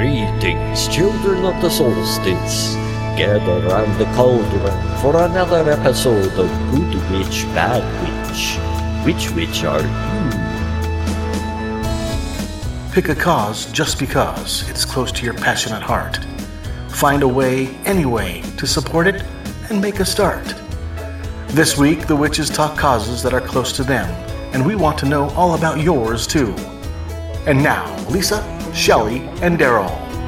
Greetings, children of the solstice. Gather round the cauldron for another episode of Good Witch, Bad Witch. Which witch are you? Pick a cause just because it's close to your passionate heart. Find a way, any way, to support it and make a start. This week, the witches talk causes that are close to them, and we want to know all about yours too. And now, Lisa, Shelley, and Daryl.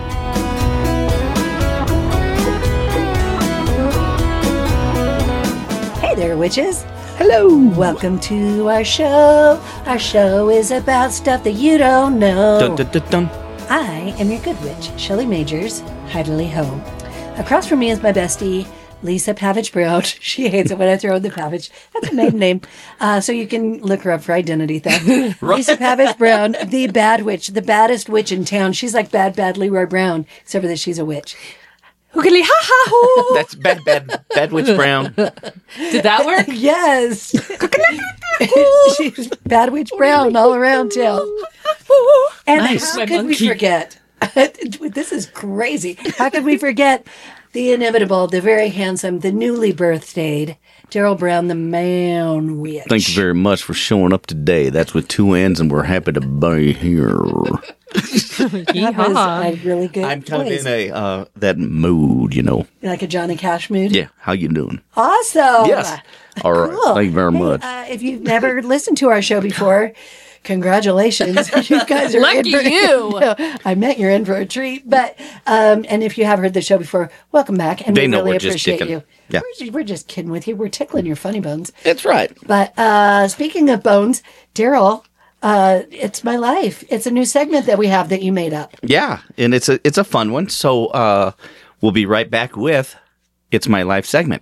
Hey there, witches. Hello. Welcome to our show. Our show is about stuff that you don't know. Dun, dun, dun, dun. I am your good witch, Shelley Majors, Heidely Ho. Across from me is my bestie, Lisa Pavage Brown. She hates it when I throw in the Pavage. That's a maiden name. So you can look her up for identity theft. Lisa Pavage Brown, the bad witch, the baddest witch in town. She's like bad Leroy Brown, except for that she's a witch. Hoogly ha ha hoo. That's bad witch Brown. Did that work? Yes. She's bad witch Brown all around town. And Nice. how could we forget? This is crazy. How could we forget the inimitable, the very handsome, the newly birthdayed Daryl Brown, the man witch? Thank you very much for showing up today. That's with two N's, and we're happy to be here. That was a really good I'm kind voice. of in a that mood, you know. Like a Johnny Cash mood? Yeah, how you doing? Awesome. Yes. All right. Cool. Thank you very Hey, much. If you've never listened to our show before, congratulations. You guys are Lucky in for, you. I meant you're in for a treat. But and if you have heard the show before, welcome back. And They we know really we're just appreciate dicking. you. Yeah. We're just kidding with you. We're tickling your funny bones. That's right. But speaking of bones, Daryl, it's my life. It's a new segment that we have that you made up. Yeah, and it's a fun one. So we'll be right back with It's My Life segment.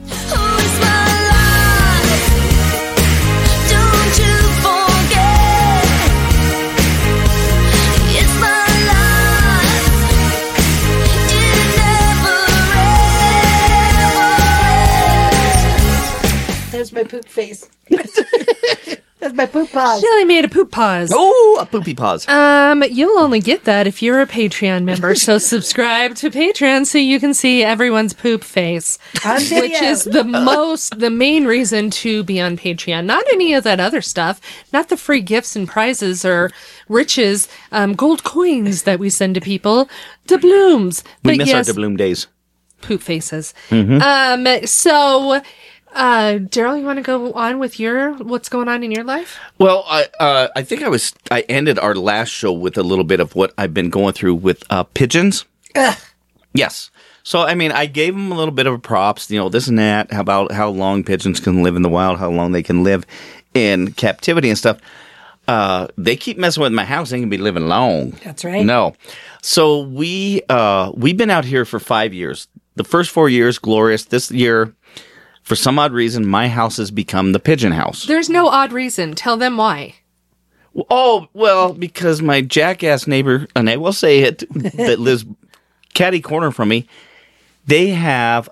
There's my poop face. That's my poop paws. Shelley made a poop pause. Oh, a poopy pause. You'll only get that if you're a Patreon member. So subscribe to Patreon so you can see everyone's poop face, On video. which is the main reason to be on Patreon. Not any of that other stuff. Not the free gifts and prizes or riches, gold coins that we send to people. Doubloons. We But miss yes, our doubloon days. poop faces. Mm-hmm. So, Daryl, you want to go on with what's going on in your life? Well, I think I ended our last show with a little bit of what I've been going through with pigeons. Yes. So, I mean, I gave them a little bit of props, this and that, about how long pigeons can live in the wild, how long they can live in captivity and stuff. They keep messing with my house. They can be living long. That's right. No. So we've been out here for 5 years. The first 4 years, glorious. This year, for some odd reason, my house has become the pigeon house. There's no odd reason. Tell them why. Oh, well, because my jackass neighbor, and I will say it, that lives catty corner from me, they have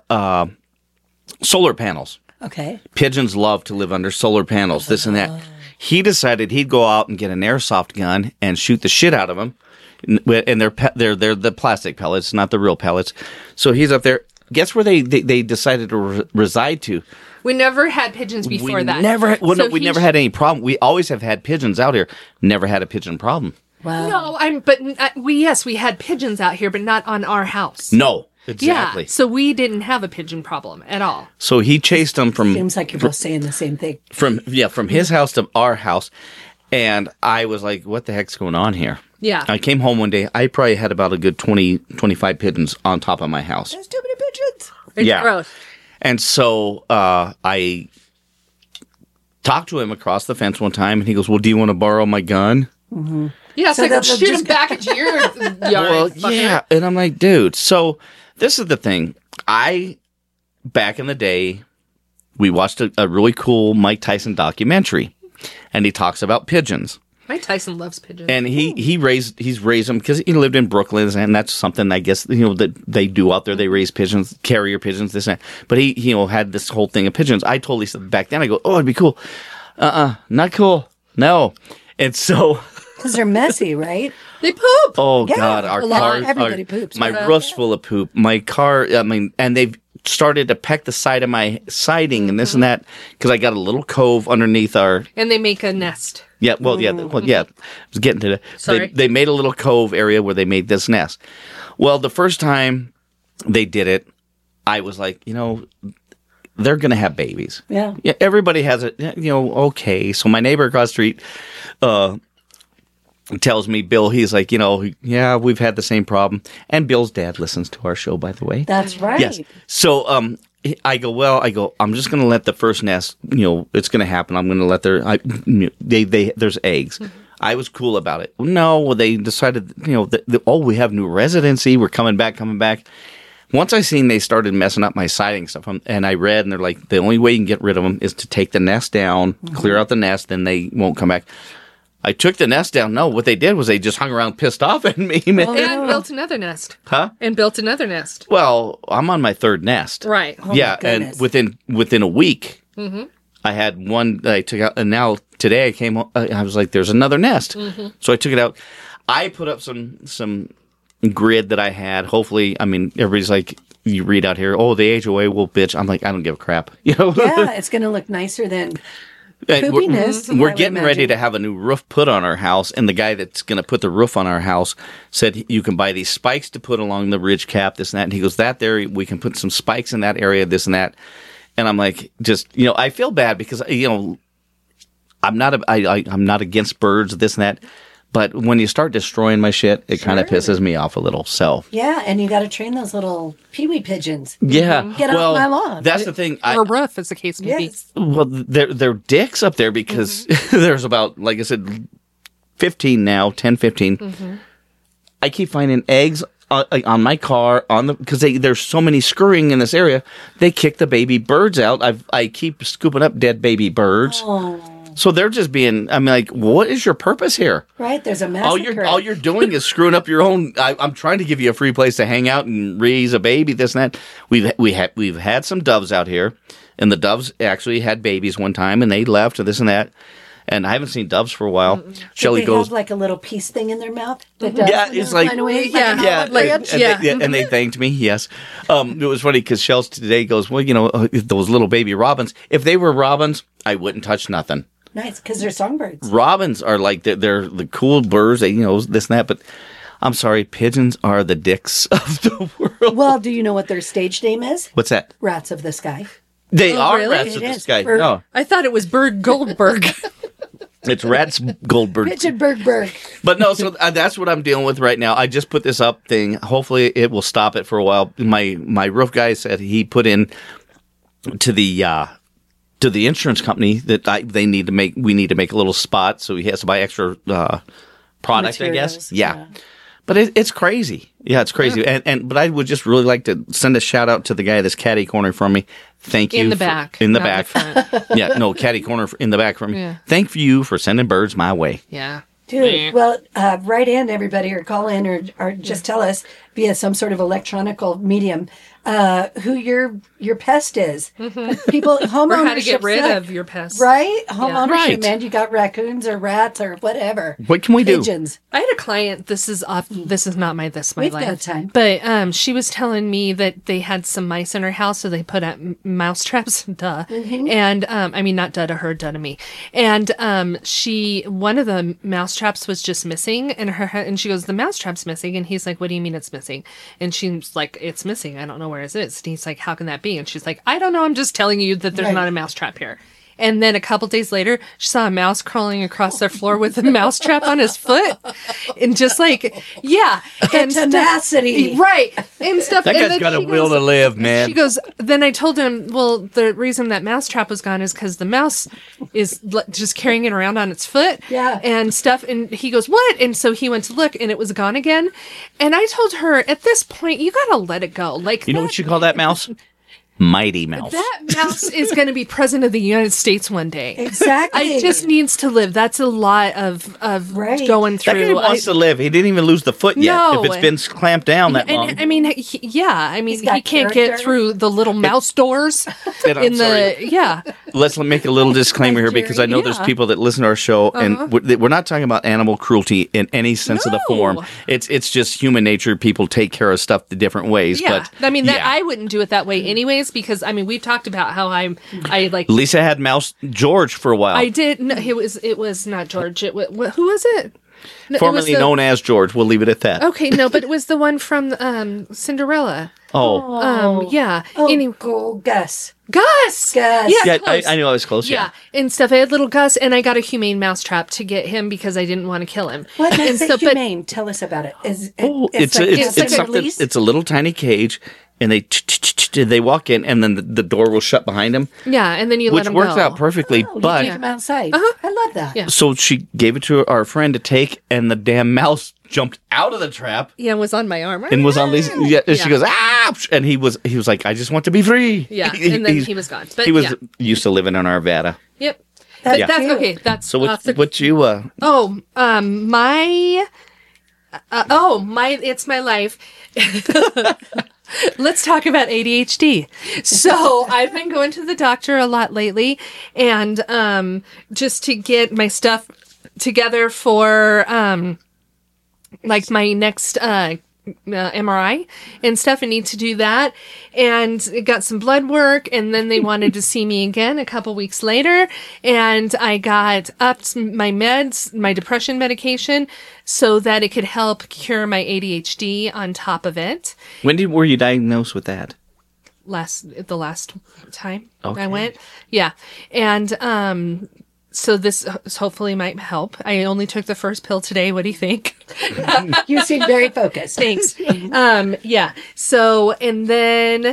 solar panels. Okay. Pigeons love to live under solar panels, this and that. He decided he'd go out and get an airsoft gun and shoot the shit out of them. And they're the plastic pellets, not the real pellets. So he's up there. Guess where they decided to reside to? We never had pigeons before that. We never had any problem. We always have had pigeons out here. Never had a pigeon problem. Wow. No, we had pigeons out here, but not on our house. No, exactly. Yeah, so we didn't have a pigeon problem at all. So he chased them from Seems like you're both saying the same thing. from his house to our house, and I was like, what the heck's going on here? Yeah. I came home one day, I probably had about a good 20, 25 pigeons on top of my house. There's too many pigeons. It's Yeah. gross. And so I talked to him across the fence one time, and he goes, well, do you want to borrow my gun? Yeah, so I they'll could shoot just him back at your yard. Well, fucker. yeah. And I'm like, dude, so this is the thing. Back in the day, we watched a really cool Mike Tyson documentary, and he talks about pigeons. Mike Tyson loves pigeons. And he's raised them because he lived in Brooklyn, and that's something I guess that they do out there. They raise pigeons, carrier pigeons, this and that. But he had this whole thing of pigeons. I totally said back then, I go, oh, it'd be cool. Not cool. No. And so Because they're messy, right? They poop. Oh Yeah, God, a our lot. car, Everybody poops. My Yeah. roof's full of poop. My car, and they've started to peck the side of my siding and this and that because I got a little cove underneath our. And they make a nest. Yeah, well, yeah, I was getting to that. Sorry. They made a little cove area where they made this nest. Well, the first time they did it, I was like, they're going to have babies. Yeah. Yeah, everybody has it. Okay. So my neighbor across the street tells me, Bill, he's like, yeah, we've had the same problem. And Bill's dad listens to our show, by the way. That's right. Yes. So I go, I'm just going to let the first nest, it's going to happen. I'm going to let there's eggs. I was cool about it. No, well, they decided, we have new residency. We're coming back. Once I seen they started messing up my siding stuff, and I read, and they're like, the only way you can get rid of them is to take the nest down, clear out the nest, then they won't come back. I took the nest down. No, what they did was they just hung around pissed off at me. And built another nest. Huh? And built another nest. Well, I'm on my third nest. Right. Oh, Yeah, my and goodness. within a week, I had one that I took out, and now today I came home, I was like, there's another nest. So I took it out. I put up some grid that I had. Hopefully, everybody's like, you read out here, the HOA will bitch. I'm like, I don't give a crap. Yeah, it's going to look nicer than And poopiness. I we're would getting ready imagine. to have a new roof put on our house, and the guy that's going to put the roof on our house said you can buy these spikes to put along the ridge cap, this and that. And he goes, that there, we can put some spikes in that area, this and that. And I'm like, I feel bad because I'm not against birds, this and that. But when you start destroying my shit, it kind of pisses me off a little. So Yeah, and you got to train those little peewee pigeons. yeah, Get off my lawn. That's the thing. Or roof, as the case may be. Yes. Well, they're dicks up there because there's about, like I said, 15 now, 10, 15. I keep finding eggs on my car because there's so many scurrying in this area. They kick the baby birds out. I keep scooping up dead baby birds. Oh, So they're just being. like, what is your purpose here? right. There's a massacre. All you're doing is screwing up your own. I'm trying to give you a free place to hang out and raise a baby. This and that. We've had some doves out here, and the doves actually had babies one time, and they left and this and that. And I haven't seen doves for a while. Shelley they goes, have like a little piece thing in their mouth. That does yeah, when it's they're like, flying away, yeah, an yeah, olive branch. and they thanked me. Yes, it was funny because Shells today goes, well, those little baby robins. If they were robins, I wouldn't touch nothing. Nice, because they're songbirds. Robins are like they're the cool birds. They this and that. But I'm sorry, pigeons are the dicks of the world. Well, do you know what their stage name is? What's that? Rats of the Sky. They are really? rats of It the is. sky. For- No, I thought it was Bird Goldberg. it's rats Goldberg. Richard Bergberg. But no, so that's what I'm dealing with right now. I just put this up thing. Hopefully, it will stop it for a while. My roof guy said he put in to the insurance company that we need to make a little spot, so he has to buy extra product, I guess. Materials, Yeah. But it's crazy. Yeah, it's crazy. And but I would just really like to send a shout out to the guy that's caddy corner for me. Thank you. In the back. In the not back. front. Yeah, no, caddy corner in the back for me. Yeah. Thank you for sending birds my way. Yeah. Dude, well, write in, everybody, or call in, or just tell us via some sort of electronical medium who your pest is. People, home Or how to ownership get rid suck, of your pest. right? Home Yeah. ownership, Right. man. You got raccoons or rats or whatever. What can we do? Pigeons. I had a client. This is not my We've life. got time. But she was telling me that they had some mice in her house, so they put out mouse traps. Duh. And not duh to her, duh to me. And one of the mouse traps was just missing, and she goes, the mouse trap's missing, and he's like, what do you mean it's missing? And she's like, it's missing. I don't know where it is. And he's like, how can that be? And she's like, I don't know. I'm just telling you that there's Right. not a mouse trap here. And then a couple days later, she saw a mouse crawling across their floor with a mouse trap on his foot. And just like, yeah. And tenacity. right. And stuff. That and guy's then got a she will goes- to live, man. She goes, then I told him, well, the reason that mouse trap was gone is because the mouse is just carrying it around on its foot Yeah. and stuff. And he goes, what? And so he went to look and it was gone again. And I told her, at this point, you got to let it go. Like, You know what you call that mouse? Mighty Mouse. That mouse is going to be president of the United States one day. Exactly. It just needs to live. That's a lot of Right. going That guy through. wants to live. He didn't even lose the foot yet. No. If it's been clamped down that long. And I mean, He's got he can't character. get through the little mouse doors And I'm sorry. yeah. Let's make a little disclaimer here because I know there's Yeah. people that listen to our show, and we're not talking about animal cruelty in any sense of the No. form. It's just human nature. People take care of stuff the different ways. Yeah, But I mean, that yeah. I wouldn't do it that way anyways, because I mean, we've talked about how I like. Lisa had Mouse George for a while, I did. No, it was not George. It was, who was it? No, it was formerly known as George. We'll leave it at that. Okay, no, but it was the one from Cinderella. Oh, Yeah. Oh, Anyway, Gus. Gus. Gus. Yeah, yeah, close. I knew I was close. Yeah, and stuff. I had little Gus, and I got a humane mousetrap to get him because I didn't want to kill him. What and makes it but humane? Tell us about it. It's like something. release? It's a little tiny cage, and they walk in, and then the door will shut behind them, yeah, and then you let which him works go. out perfectly. Oh, you but take him outside. I love that. Yeah. so she gave it to our friend to take, and the damn mouse jumped out of the trap Yeah, it was on my arm. and was on Lisa. Yeah, and she Yeah. goes, ah! And he was like, I just want to be free. Yeah, and then he was gone. But he was yeah. used to living in Arvada. Yep. That's But that's cute. okay. That's So off the what you it's my life. Let's talk about ADHD. So I've been going to the doctor a lot lately, and just to get my stuff together for like my next MRI and stuff. I need to do that, and it got some blood work, and then they wanted to see me again a couple weeks later, and I got upped my meds, my depression medication, so that it could help cure my ADHD on top of it. when were you diagnosed with that? The last time Okay. I went, yeah, and so this hopefully might help. I only took the first pill today. What do you think? You seem very focused. Thanks. Yeah. So, and then,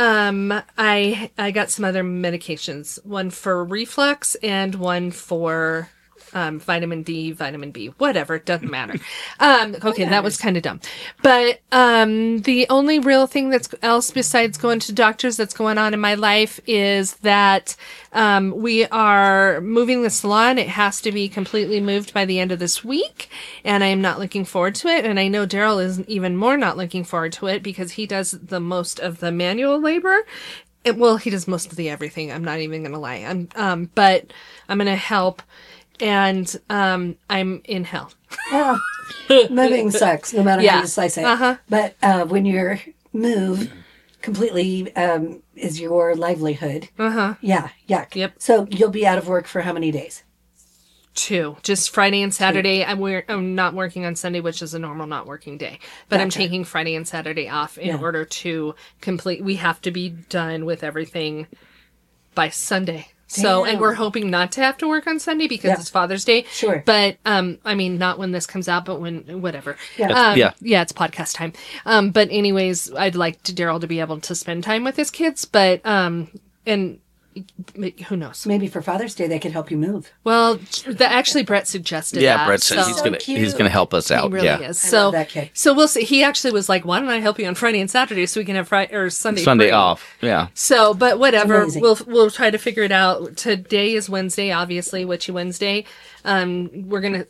I got some other medications, one for reflux and one for, vitamin D, vitamin B, whatever. It doesn't matter. Okay. That was kind of dumb, but, the only real thing that's else besides going to doctors that's going on in my life is that, we are moving the salon. It has to be completely moved by the end of this week, and I am not looking forward to it. And I know Daryl is even more not looking forward to it because he does the most of the manual labor. Well, he does most of the everything. I'm not even going to lie. But I'm going to help, and I'm in hell. Oh, moving sucks, no matter how Yeah. you slice it. Uh-huh. But when your move completely is your livelihood, yeah, yuck. Yep. So you'll be out of work for how many days? 2, just Friday and Saturday. I'm not working on Sunday, which is a normal not working day, but I'm Gotcha. taking Friday and Saturday off in Yeah. order to complete. We have to be done with everything by Sunday. So, and Damn. we're hoping not to have to work on Sunday because Yeah. it's Father's Day. Sure. But, I mean, not when this comes out, but when, whatever. Yeah. Yeah. It's podcast time. But anyways, I'd like Daryl to be able to spend time with his kids, but, and who knows? Maybe for Father's Day they could help you move. Well, actually Brett suggested Yeah, that. Brett said so- he's So gonna cute. help us out. He really yeah, is. I So love that kid. So we'll see. He actually was like, "Why don't I help you on Friday and Saturday so we can have Friday or Sunday Sunday free?" off. Yeah, So, but whatever. Amazing. We'll try to figure it out. Today is Wednesday, obviously, Witchy Wednesday. We're gonna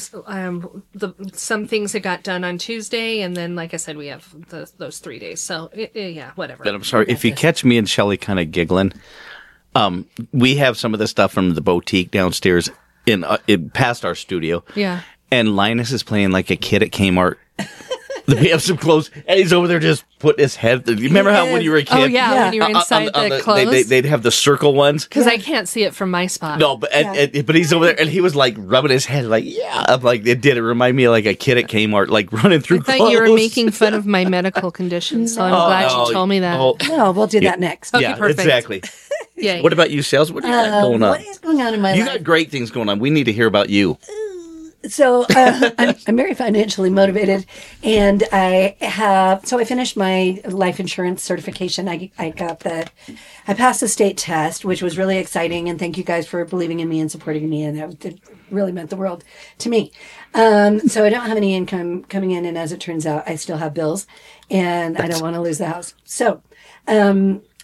some things that got done on Tuesday, and then, like I said, we have those 3 days. So yeah, whatever. but I'm sorry if you catch me and Shelly kind of giggling. We have some of the stuff from the boutique downstairs in past our studio. Yeah. And Linus is playing like a kid at Kmart. We have some clothes, and he's over there just putting his head. You remember how when you were a kid? Oh yeah, Yeah. when you were inside the clothes. They'd have the circle ones. Because I can't see it from my spot. No, but but he's over there, and he was like rubbing his head, like yeah. I'm like it did. It remind me of like a kid at Kmart, like running through. I thought clothes. you were making fun of my medical condition, so I'm glad no. you told me that. Oh, No, we'll do that next. Okay, yeah, perfect. exactly. Yay. What about you, Sales? What do you got going on? What is going on in my You life? got great things going on. We need to hear about you. So I'm very financially motivated, and I finished my life insurance certification. I passed the state test, which was really exciting, and thank you guys for believing in me and supporting me, and it really meant the world to me. So I don't have any income coming in, and as it turns out, I still have bills, and I don't want to lose the house. So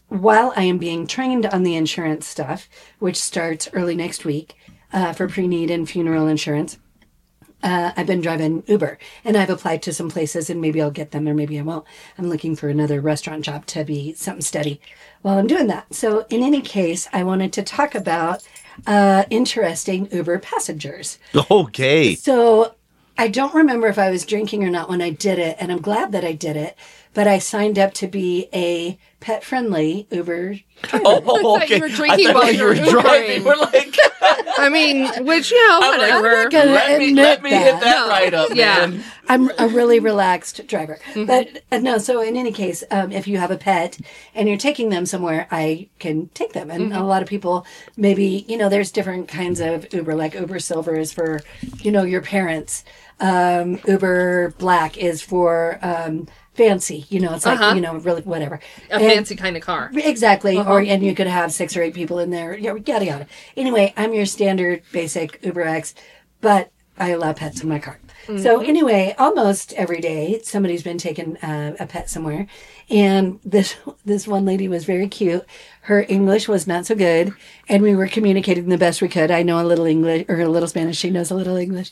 while I am being trained on the insurance stuff, which starts early next week for pre-need and funeral insurance, I've been driving Uber, and I've applied to some places, and maybe I'll get them or maybe I won't. I'm looking for another restaurant job to be something steady while I'm doing that. So in any case, I wanted to talk about interesting Uber passengers. Okay. So I don't remember if I was drinking or not when I did it, and I'm glad that I did it, but I signed up to be a pet-friendly Uber driver. Oh, I thought okay. you were drinking while you were driving. driving. We're like, I mean, which, I'm like, whatever. gonna let me admit hit that that. right up, Yeah. man. I'm a really relaxed driver. But no, so in any case, if you have a pet and you're taking them somewhere, I can take them. And a lot of people, maybe, there's different kinds of Uber, like Uber Silver is for, your parents. Uber Black is for fancy, it's like, really whatever. A fancy kind of car. Exactly. And you could have 6 or 8 people in there, yada, yada. Anyway, I'm your standard basic Uber X, but I allow pets in my car. So anyway, almost every day somebody's been taking a pet somewhere, and this one lady was very cute. Her English was not so good, and we were communicating the best we could. I know a little English or a little Spanish. She knows a little English,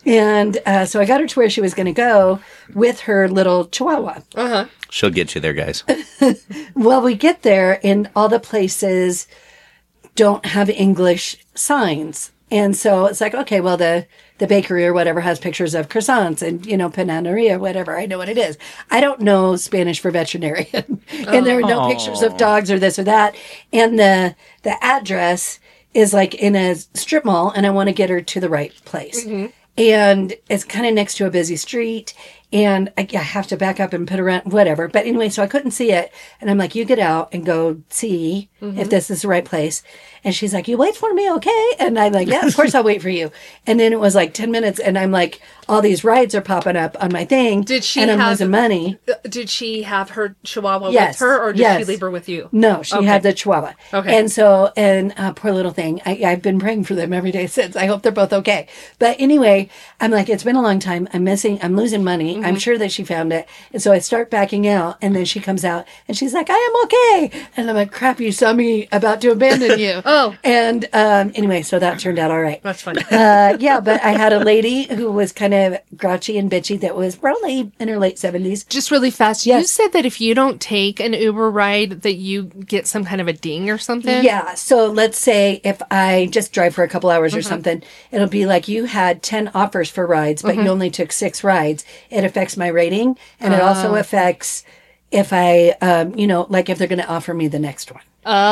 and so I got her to where she was going to go with her little Chihuahua. She'll get you there, guys. Well, we get there, and all the places don't have English signs. And so it's like, okay, well, the bakery or whatever has pictures of croissants and, panaderia, whatever. I know what it is. I don't know Spanish for veterinarian. And there are no pictures of dogs or this or that. And the address is like in a strip mall, and I want to get her to the right place. And it's kind of next to a busy street. And I have to back up and put around, whatever. But anyway, so I couldn't see it. And I'm like, you get out and go see if this is the right place. And she's like, you wait for me, okay? And I'm like, yeah, of course I'll wait for you. And then it was like 10 minutes. And I'm like, all these rides are popping up on my thing. And I'm losing money. Did she have her Chihuahua Yes. with her, or did she leave her with you? No, she had the Chihuahua. Okay. And so, poor little thing, I've been praying for them every day since. I hope they're both okay. But anyway, I'm like, it's been a long time. I'm losing money. I'm sure that she found it. And so I start backing out, and then she comes out and she's like, I am okay. And I'm like, crap, you saw me about to abandon you. And anyway, so that turned out all right. That's funny. Yeah, but I had a lady who was kind of grouchy and bitchy that was probably in her late 70s. Just really fast. Yes. You said that if you don't take an Uber ride, that you get some kind of a ding or something? Yeah. So let's say if I just drive for a couple hours or something, it'll be like you had 10 offers for rides, but you only took 6 rides. It affects my rating. And it also affects if I, like if they're going to offer me the next one.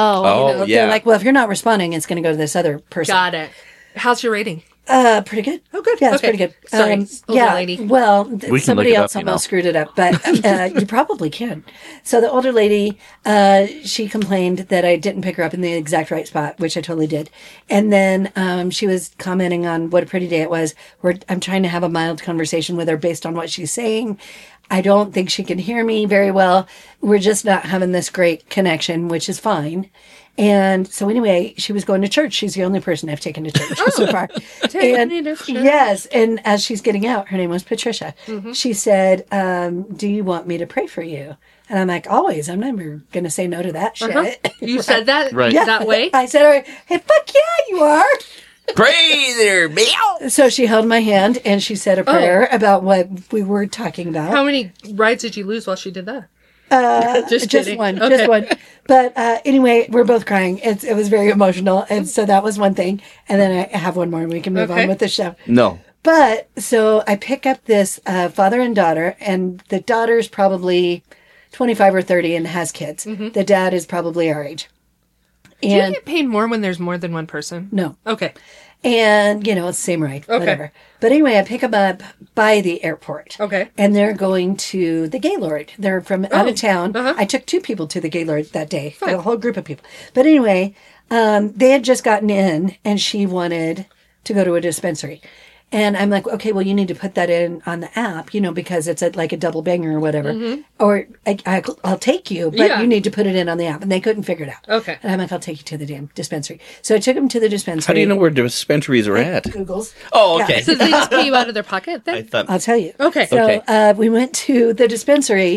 Oh. They're like, well, if you're not responding, it's going to go to this other person. Got it. How's your rating? Pretty good. Oh, good. Yeah, it's Okay. pretty good. Sorry, older yeah. lady. Well, can somebody look it else up, almost screwed it up, but you probably can. So the older lady, she complained that I didn't pick her up in the exact right spot, which I totally did. And then she was commenting on what a pretty day it was. Where I'm trying to have a mild conversation with her based on what she's saying. I don't think she can hear me very well. We're just not having this great connection, which is fine. And so anyway, she was going to church. She's the only person I've taken to church so far. Take me to church. Yes. And as she's getting out, her name was Patricia. She said, do you want me to pray for you? And I'm like, always. I'm never going to say no to that shit. You said that Right. that way? I said, hey, fuck yeah, you are. Pray there, meow. So she held my hand and she said a prayer about what we were talking about. How many rides did you lose while she did that? Just Just kidding. one, Okay. just one. But anyway, we're both crying. It was very emotional. And so that was one thing. And then I have one more and we can move Okay. on with the show. No. But so I pick up this father and daughter, and the daughter's probably 25 or 30 and has kids. The dad is probably our age. Do you And get paid more when there's more than one person? no. Okay. And, it's the same ride, whatever. But anyway, I pick them up by the airport. Okay. And they're going to the Gaylord. They're from out of town. I took 2 people to the Gaylord that day, a whole group of people. But anyway, they had just gotten in, and she wanted to go to a dispensary. And I'm like, okay, well, you need to put that in on the app, because it's like a double banger or whatever. Or I'll take you, but Yeah. you need to put it in on the app. And they couldn't figure it out. Okay. And I'm like, I'll take you to the damn dispensary. So I took them to the dispensary. How do you know where dispensaries are at? Google's. Oh, Yeah. okay. So they just pay you out of their pocket then? I thought I'll tell you. Okay. So Okay. we went to the dispensary,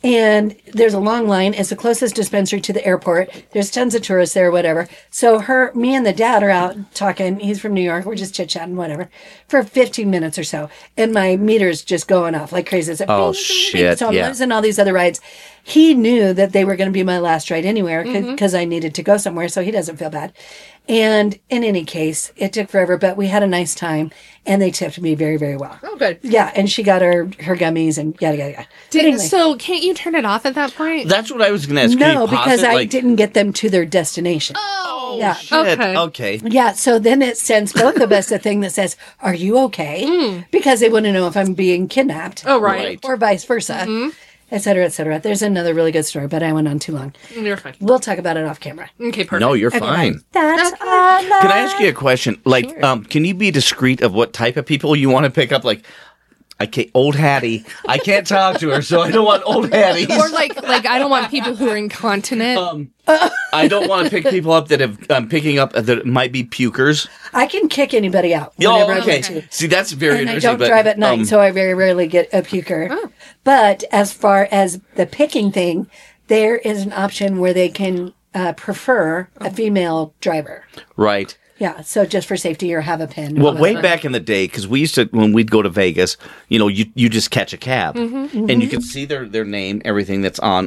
And there's a long line. It's the closest dispensary to the airport. There's tons of tourists there, whatever. So me and the dad are out talking. He's from New York. We're just chit-chatting, whatever, for 15 minutes or so. And my meter's just going off like crazy. It's like, Oh, bing, bing, bing. shit, So I'm yeah. losing all these other rides. He knew that they were going to be my last ride anywhere because I needed to go somewhere, so he doesn't feel bad. And in any case, it took forever, but we had a nice time, and they tipped me very, very well. Oh, good. Yeah, and she got her gummies and yada, yada, yada. But anyway, So can't you turn it off at that point? That's what I was going to ask. Can no, you pause because it? I Like, didn't get them to their destination. Oh, Yeah. shit. Okay. Okay. Yeah, so then it sends both of us a thing that says, "Are you okay?" Because they want to know if I'm being kidnapped. Oh, right. Right. Or vice versa, et cetera, et cetera. There's another really good story, but I went on too long. You're fine. We'll talk about it off camera. Okay, perfect. No, you're Okay, fine. bye. That's Okay. our love. Can I ask you a question? Like, can you be discreet of what type of people you want to pick up? Like, old Hattie. I can't talk to her, so I don't want old Hatties. Or like I don't want people who are incontinent. I don't want to pick people up that have picking up that might be pukers. I can kick anybody out Oh, whenever I okay. want to. See, that's very And I interesting. don't but, drive at night, so I very rarely get a puker. But as far as the picking thing, there is an option where they can prefer a female driver. right. Yeah, so just for safety or have a pin. or Well, way whatever. back in the day, because we used to, when we'd go to Vegas, you just catch a cab, Mm-hmm. and you could see their name, everything that's on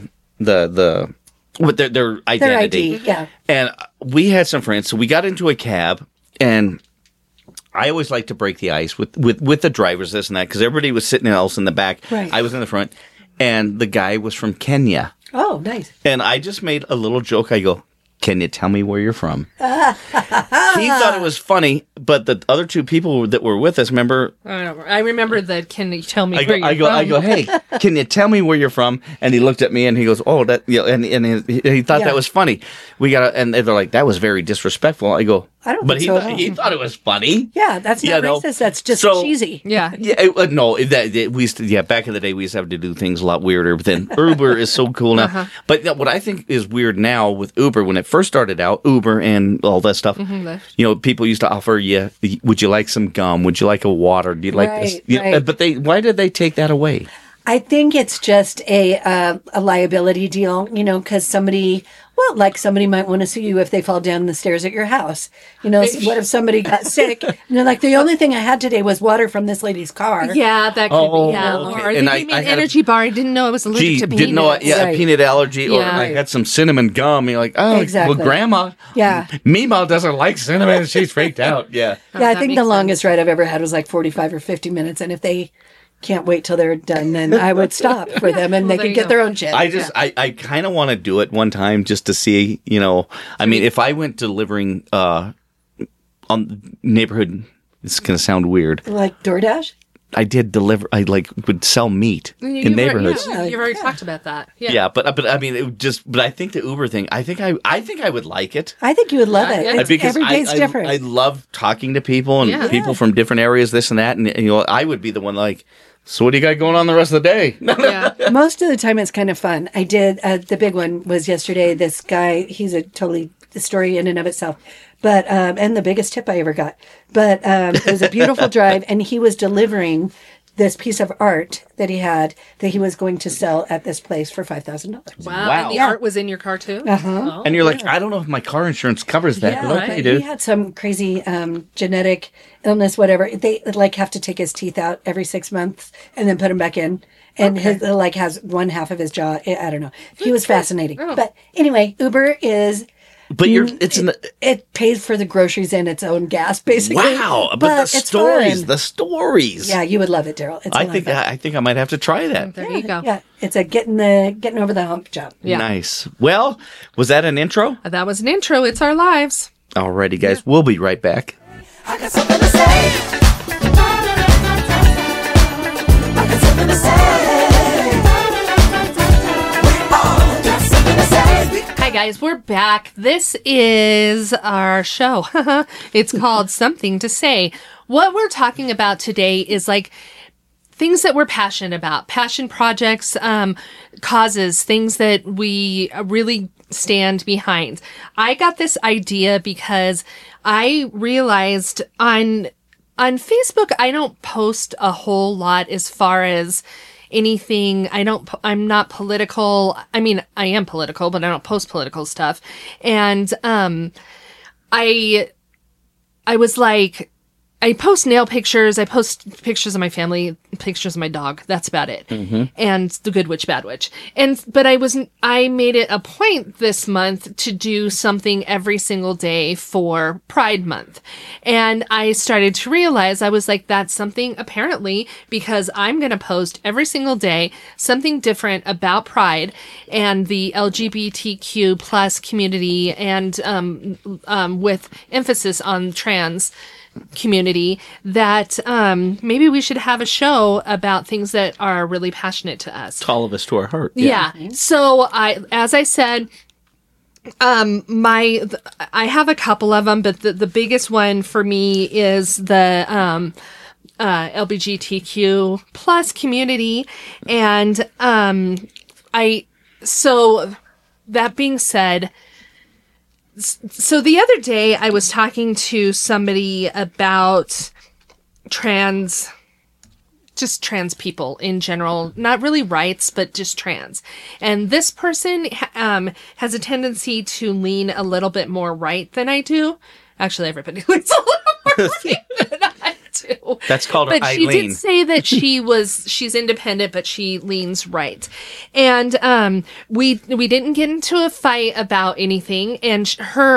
the with their identity. Their ID, yeah. And we had some friends, so we got into a cab, and I always like to break the ice with the drivers, this and that, because everybody was sitting else in the back. Right. I was in the front, and the guy was from Kenya, Oh, nice. and I just made a little joke. I go, "Can you tell me where you're from?" He thought it was funny, but the other two people that were with us, remember, I remember that. Can you tell me where you're I go, from? "Hey, can you tell me where you're from?" And he looked at me and he goes, "Oh, that," and he thought Yeah. that was funny. And they're like, "That was very disrespectful." I go, I don't but think so at all. he thought it was funny. Yeah, that's Yeah, not no. racist. That's just So- cheesy. Yeah. Yeah, no, we used to, back in the day, we used to have to do things a lot weirder, but then Uber is so cool now. But what I think is weird now with Uber, when it first started out, Uber and all that stuff, people used to offer you, would you like some gum? Would you like a water? Do you like this? Right, right. But why did they take that away? I think it's just a liability deal, because somebody might want to sue you if they fall down the stairs at your house. What if somebody got sick? And they're like, the only thing I had today was water from this lady's car. Yeah, that could Oh, be. Yeah. okay. Or And they I- gave me I an had a- energy bar. I didn't know I was allergic Gee, to peanuts. didn't know, a Right. peanut allergy, or Yeah. I had some cinnamon gum. You're like, oh, Exactly. well, Grandma, Yeah. Meemaw doesn't like cinnamon. She's freaked out. Yeah. Yeah, I that think makes the longest ride I've ever had was like 45 or 50 minutes. And if they can't wait till they're done, then I would stop for them and they there could you get go. their own shit. I kind of want to do it one time just to see, I mean, if I went delivering on neighborhood, it's going to sound weird. Like DoorDash? I would sell meat in neighborhoods. You've already talked about that. Yeah. Yeah, but I mean, but I think the Uber thing, I think I would like it. I think you would love Yeah, it. yeah. It's, Because every day's I different. love talking to people and Yeah. people from different areas, this and that, and I would be the one like, so what do you got going on the rest of the day? Yeah. Most of the time, it's kind of fun. I did, the big one was yesterday. This guy, he's a totally story in and of itself. But, and the biggest tip I ever got. But it was a beautiful drive, and he was delivering this piece of art that he had that he was going to sell at this place for $5,000. Wow. Wow. And the art was in your car too? Uh-huh. And you're like, I don't know if my car insurance covers that, but okay, but dude. he had some crazy genetic illness, whatever. They have to take his teeth out every 6 months and then put them back in. And his has one half of his jaw. I don't know. He was fascinating. Oh. But anyway, Uber is. But It pays for the groceries and its own gas, basically. wow. But the it's stories, fun. Yeah, you would love it, Daryl. It's a I lot of fun. think I might have to try that. There you go. Yeah, it's a getting over the hump job. Yeah. Nice. Well, was that an intro? That was an intro. It's our lives. Alrighty, guys. We'll be right back. I got something to say. I got something to say. We all got something to say. Hi, guys. We're back. This is our show. It's called Something to Say. What we're talking about today is like things that we're passionate about, passion projects, causes, things that we really stand behind. I got this idea because I realized on Facebook, I don't post a whole lot as far as anything. I'm not political. I mean, I am political, but I don't post political stuff. And I was like, I post nail pictures. I post pictures of my family, pictures of my dog. That's about it. And the good witch, bad witch. But I made it a point this month to do something every single day for Pride Month. And I started to realize, I was like, that's something apparently, because I'm going to post every single day something different about Pride and the LGBTQ plus community, and with emphasis on trans community, that maybe we should have a show about things that are really passionate to us. It's all of us to our heart. Yeah. So as I said, I have a couple of them, but the biggest one for me is the LGBTQ plus community. And so that being said, so the other day I was talking to somebody about trans people in general, not really rights, but just trans. And this person has a tendency to lean a little bit more right than I do. Actually, everybody leans a little more right than I do. That's called But Eileen. she did say that she's independent, but she leans right. And we didn't get into a fight about anything. And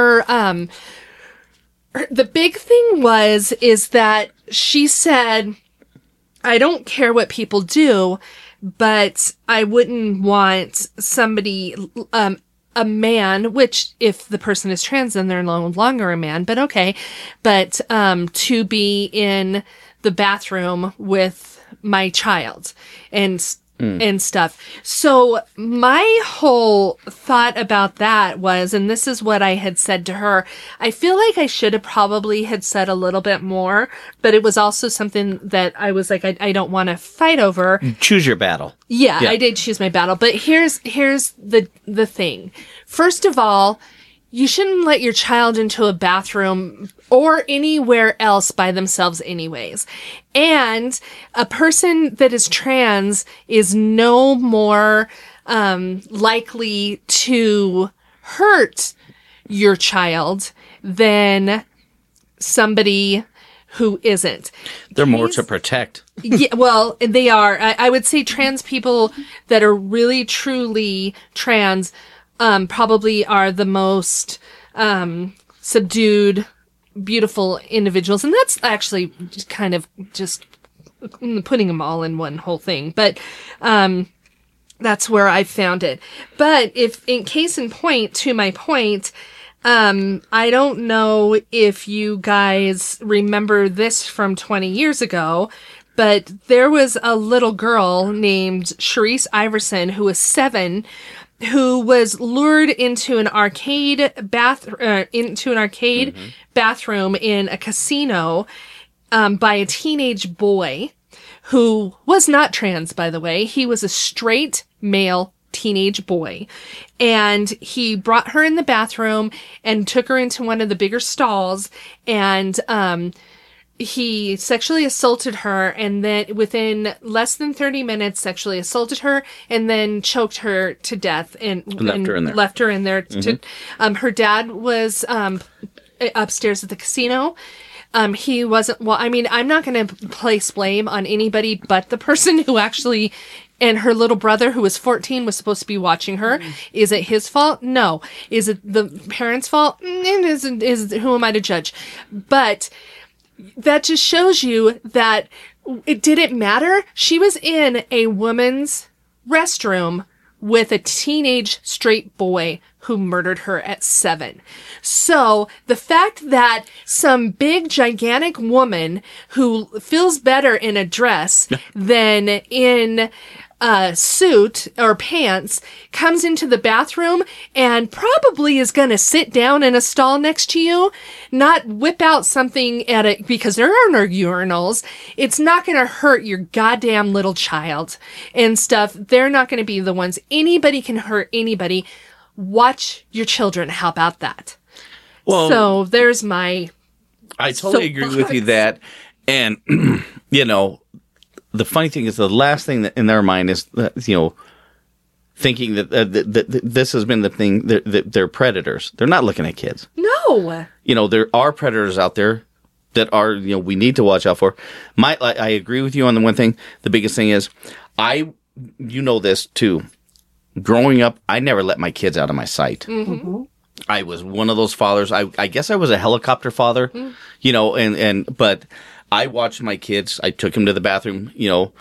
the big thing is that she said, I don't care what people do, but I wouldn't want somebody, a man, which if the person is trans, then they're no longer a man, but okay. But, to be in the bathroom with my child and stuff. So my whole thought about that was, and this is what I had said to her, I feel like I should have probably had said a little bit more, but it was also something that I was like, I don't want to fight over. Choose your battle. Yeah, I did choose my battle, but here's the thing. First of all, you shouldn't let your child into a bathroom or anywhere else by themselves anyways. And a person that is trans is no more likely to hurt your child than somebody who isn't. They're more to protect. Yeah, well, they are. I would say trans people that are really truly trans probably are the most subdued, beautiful individuals. And that's actually just kind of just putting them all in one whole thing. But that's where I found it. But if, in case in point, to my point, I don't know if you guys remember this from 20 years ago, but there was a little girl named Sharice Iverson who was 7, who was lured into an arcade bathroom in a casino by a teenage boy who was not trans, by the way. He was a straight male teenage boy. And he brought her in the bathroom and took her into one of the bigger stalls, and he sexually assaulted her, and then within less than 30 minutes sexually assaulted her and then choked her to death and left her in there. Her dad was upstairs at the casino. He wasn't, well, I mean, I'm not going to place blame on anybody but the person who actually, and her little brother who was 14 was supposed to be watching her. Is it his fault? No. Is it the parents' fault? Who am I to judge? But that just shows you that it didn't matter. She was in a woman's restroom with a teenage straight boy who murdered her at 7. So the fact that some big gigantic woman who feels better in a dress than in a suit or pants comes into the bathroom and probably is going to sit down in a stall next to you, not whip out something at it because there are no urinals. It's not going to hurt your goddamn little child and stuff. They're not going to be the ones. Anybody can hurt anybody. Watch your children. How about that? Well, so there's my. I totally agree with you that, and you know, the funny thing is the last thing that in their mind is, thinking that, that this has been the thing, that they're predators. They're not looking at kids. No. There are predators out there that are, we need to watch out for. I agree with you on the one thing. The biggest thing is, this too. Growing up, I never let my kids out of my sight. Mm-hmm. I was one of those fathers. I guess I was a helicopter father, but I watched my kids. I took them to the bathroom,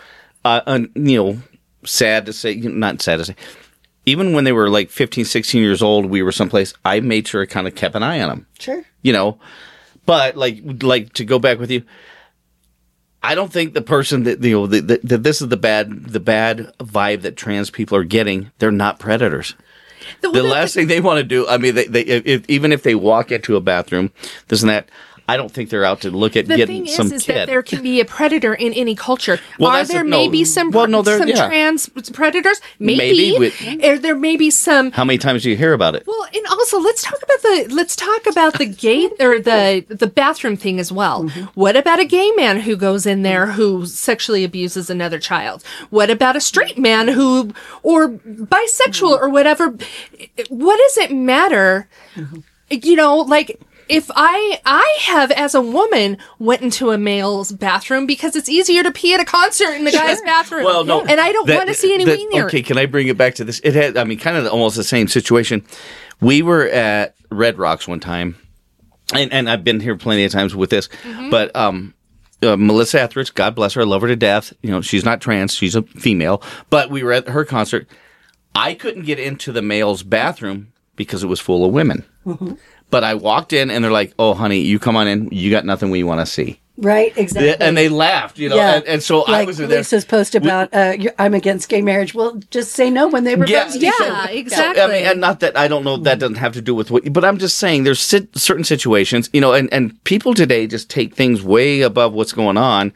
sad to say, not sad to say, even when they were like 15, 16 years old, we were someplace, I made sure I kind of kept an eye on them. Sure. But like to go back with you, I don't think the person that, that this is the bad vibe that trans people are getting. They're not predators. The last thing they want to do, I mean, even if they walk into a bathroom, this and that, I don't think they're out to look at getting some kid. The thing is that there can be a predator in any culture. Well, are there maybe some trans predators? Maybe. There may be some. How many times do you hear about it? Well, and also let's talk about the gay or the bathroom thing as well. Mm-hmm. What about a gay man who goes in there who sexually abuses another child? What about a straight man or bisexual or whatever? What does it matter? Mm-hmm. If I have, as a woman, went into a male's bathroom because it's easier to pee at a concert in the guy's bathroom. Well, no. And I don't want to see any ween near. Okay, can I bring it back to this? It had, kind of almost the same situation. We were at Red Rocks one time, and I've been here plenty of times with this, mm-hmm. but Melissa Etheridge, God bless her, I love her to death. She's not trans, she's a female, but we were at her concert. I couldn't get into the male's bathroom because it was full of women. Mm-hmm. But I walked in, and they're like, "Oh, honey, you come on in. You got nothing we want to see." Right, exactly. And they laughed, Yeah. And so I was there. Lisa's post about, I'm against gay marriage. Well, just say no when they propose. Yeah, exactly. So, and not that I don't know that doesn't have to do with what, but I'm just saying there's certain situations, and people today just take things way above what's going on.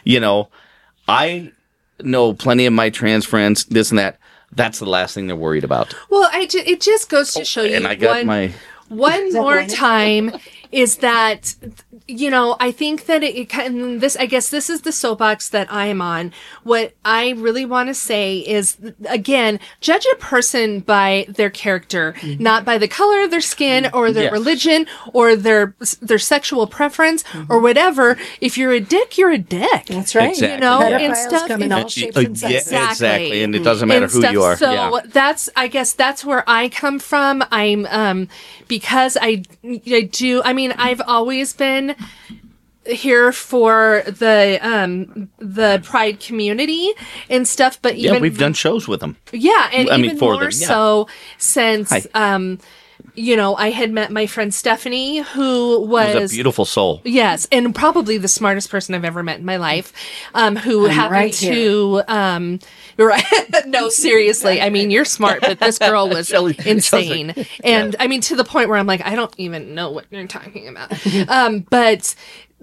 I know plenty of my trans friends, this and that. That's the last thing they're worried about. Well, it just goes to show you. And I got one more time is that, I think that I guess this is the soapbox that I am on. What I really want to say is, again, judge a person by their character, mm-hmm. not by the color of their skin or their religion or their sexual preference mm-hmm. or whatever. If you're a dick, you're a dick. That's right. Exactly. And stuff. Come in all shapes and sizes. Exactly. And it doesn't matter who you are. So I guess that's where I come from. I'm, because I do, I've always been here for the Pride community and stuff, but even we've done shows with them. Yeah, and even for more them, so since I had met my friend Stephanie, who was a beautiful soul. Yes, and probably the smartest person I've ever met in my life. Who happened to right? No, seriously. You're smart, but this girl was insane, and to the point where I'm like, I don't even know what you're talking about. But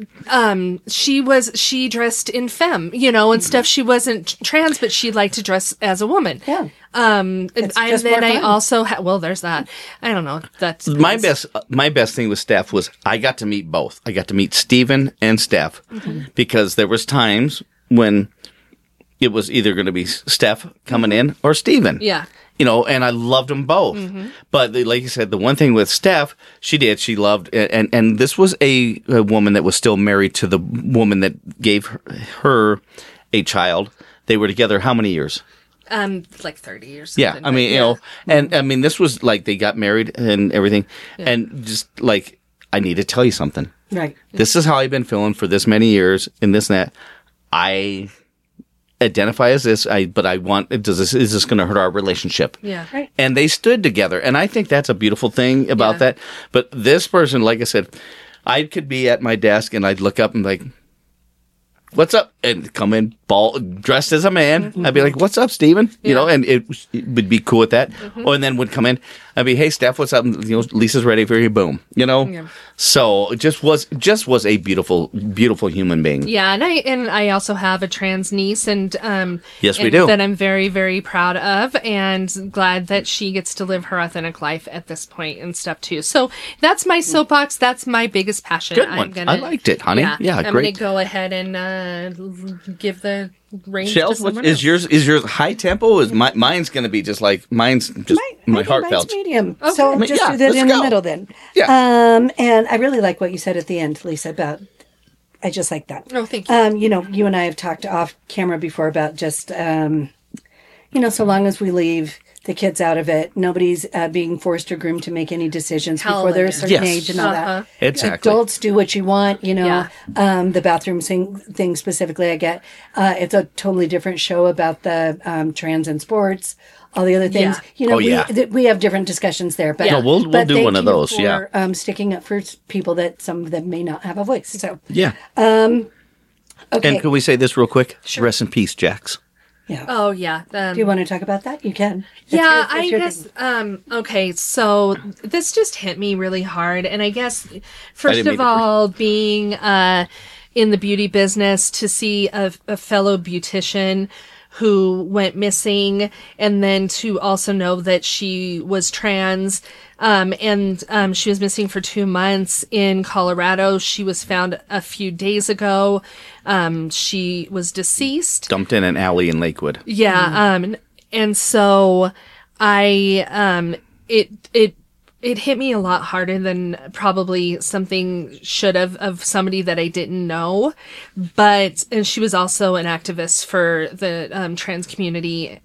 she dressed in femme, and stuff. She wasn't trans, but she liked to dress as a woman. Yeah. I also there's that. I don't know. That's my best thing with Steph was I got to meet both. I got to meet Steven and Steph mm-hmm. because there was times when it was either going to be Steph coming in or Steven. Yeah. And I loved them both. Mm-hmm. But like you said, the one thing with Steph, she loved, and this was a woman that was still married to the woman that gave her a child. They were together how many years? Like 30 years. Yeah. And this was like they got married and everything. Yeah. And just like, I need to tell you something. Right. This is how I've been feeling for this many years and this and that. I identify as this, but I want, is this going to hurt our relationship? Yeah. Right. And they stood together. And I think that's a beautiful thing about that. But this person, like I said, I could be at my desk and I'd look up and be like, what's up? And come in dressed as a man. Mm-hmm. I'd be like, what's up, Steven? And it would be cool with that. Mm-hmm. Or and then would come in. I'd be, hey, Steph, what's up? Lisa's ready for you. Boom. Yeah. So it just was a beautiful, beautiful human being. Yeah. And I also have a trans niece and, yes, we do. That I'm very, very proud of and glad that she gets to live her authentic life at this point and stuff too. So that's my soapbox. That's my biggest passion. Good one. I liked it, honey. Yeah, I'm great. going to go ahead and give the range Shells, to what, someone is else. yours high tempo? Is mine's going to be just like mine's just my I think heartfelt. mine's medium. Okay. So just Yeah, do that let's in go. the middle then. Yeah. And I really like what you said at the end, Lisa, about, I just like that. Oh, thank you. You know, you and I have talked off camera before about just, you know, so long as we leave the kids out of it, nobody's being forced or groomed to make any decisions before they're a certain Yes. age and all Uh-huh. that. Exactly. Adults do what you want, you know. Yeah. The bathroom thing specifically, I get. It's a totally different show about the trans and sports, all the other things. Yeah. You know, Oh, yeah. we have different discussions there. But, Yeah. No, we'll but do thank one of you those, for, yeah. sticking up for people that some of them may not have a voice. So, Yeah. okay. And could we say this real quick? Rest in peace, Jax. Yeah. Oh, yeah. Do you want to talk about that? You can. It's Yeah, it's I your guess. thing. Okay, so this just hit me really hard, and I guess first didn't of mean to all, being in the beauty business, to see a fellow beautician who went missing, and then to also know that she was trans, and she was missing for 2 months in Colorado. She was found a few days ago. She was deceased. Dumped in an alley in Lakewood. Yeah, and so it hit me a lot harder than probably something should have, of somebody that I didn't know. And she was also an activist for the trans community.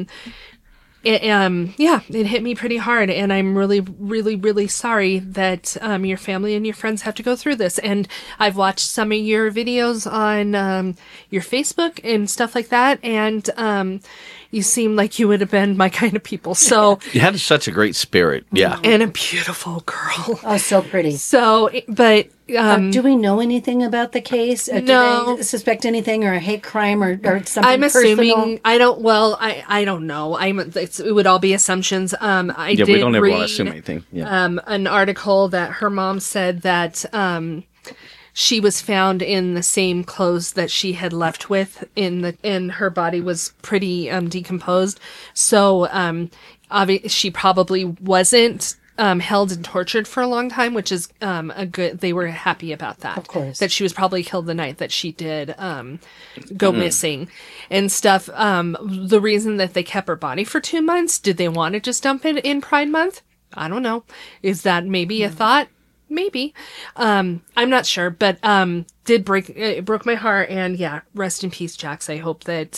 It hit me pretty hard, and I'm really, really, really sorry that your family and your friends have to go through this. And I've watched some of your videos on your Facebook and stuff like that, and you seem like you would have been my kind of people. So, You had such a great spirit. Yeah. and a beautiful girl. Oh, so pretty. So, but Do we know anything about the case? No. Do they suspect anything or a hate crime or something I'm assuming personal? I don't. Well, I don't know. It would all be assumptions. I Yeah, did we don't ever read, want to assume anything. Yeah. an article that her mom said that she was found in the same clothes that she had left with and her body was pretty decomposed. So she probably wasn't held and tortured for a long time, which is they were happy about that. Of course. That she was probably killed the night that she did go missing and stuff. The reason that they kept her body for 2 months, did they want to just dump it in Pride Month? I don't know. Is that maybe a thought? Maybe. I'm not sure, but it broke my heart, and yeah, rest in peace, Jax. I hope that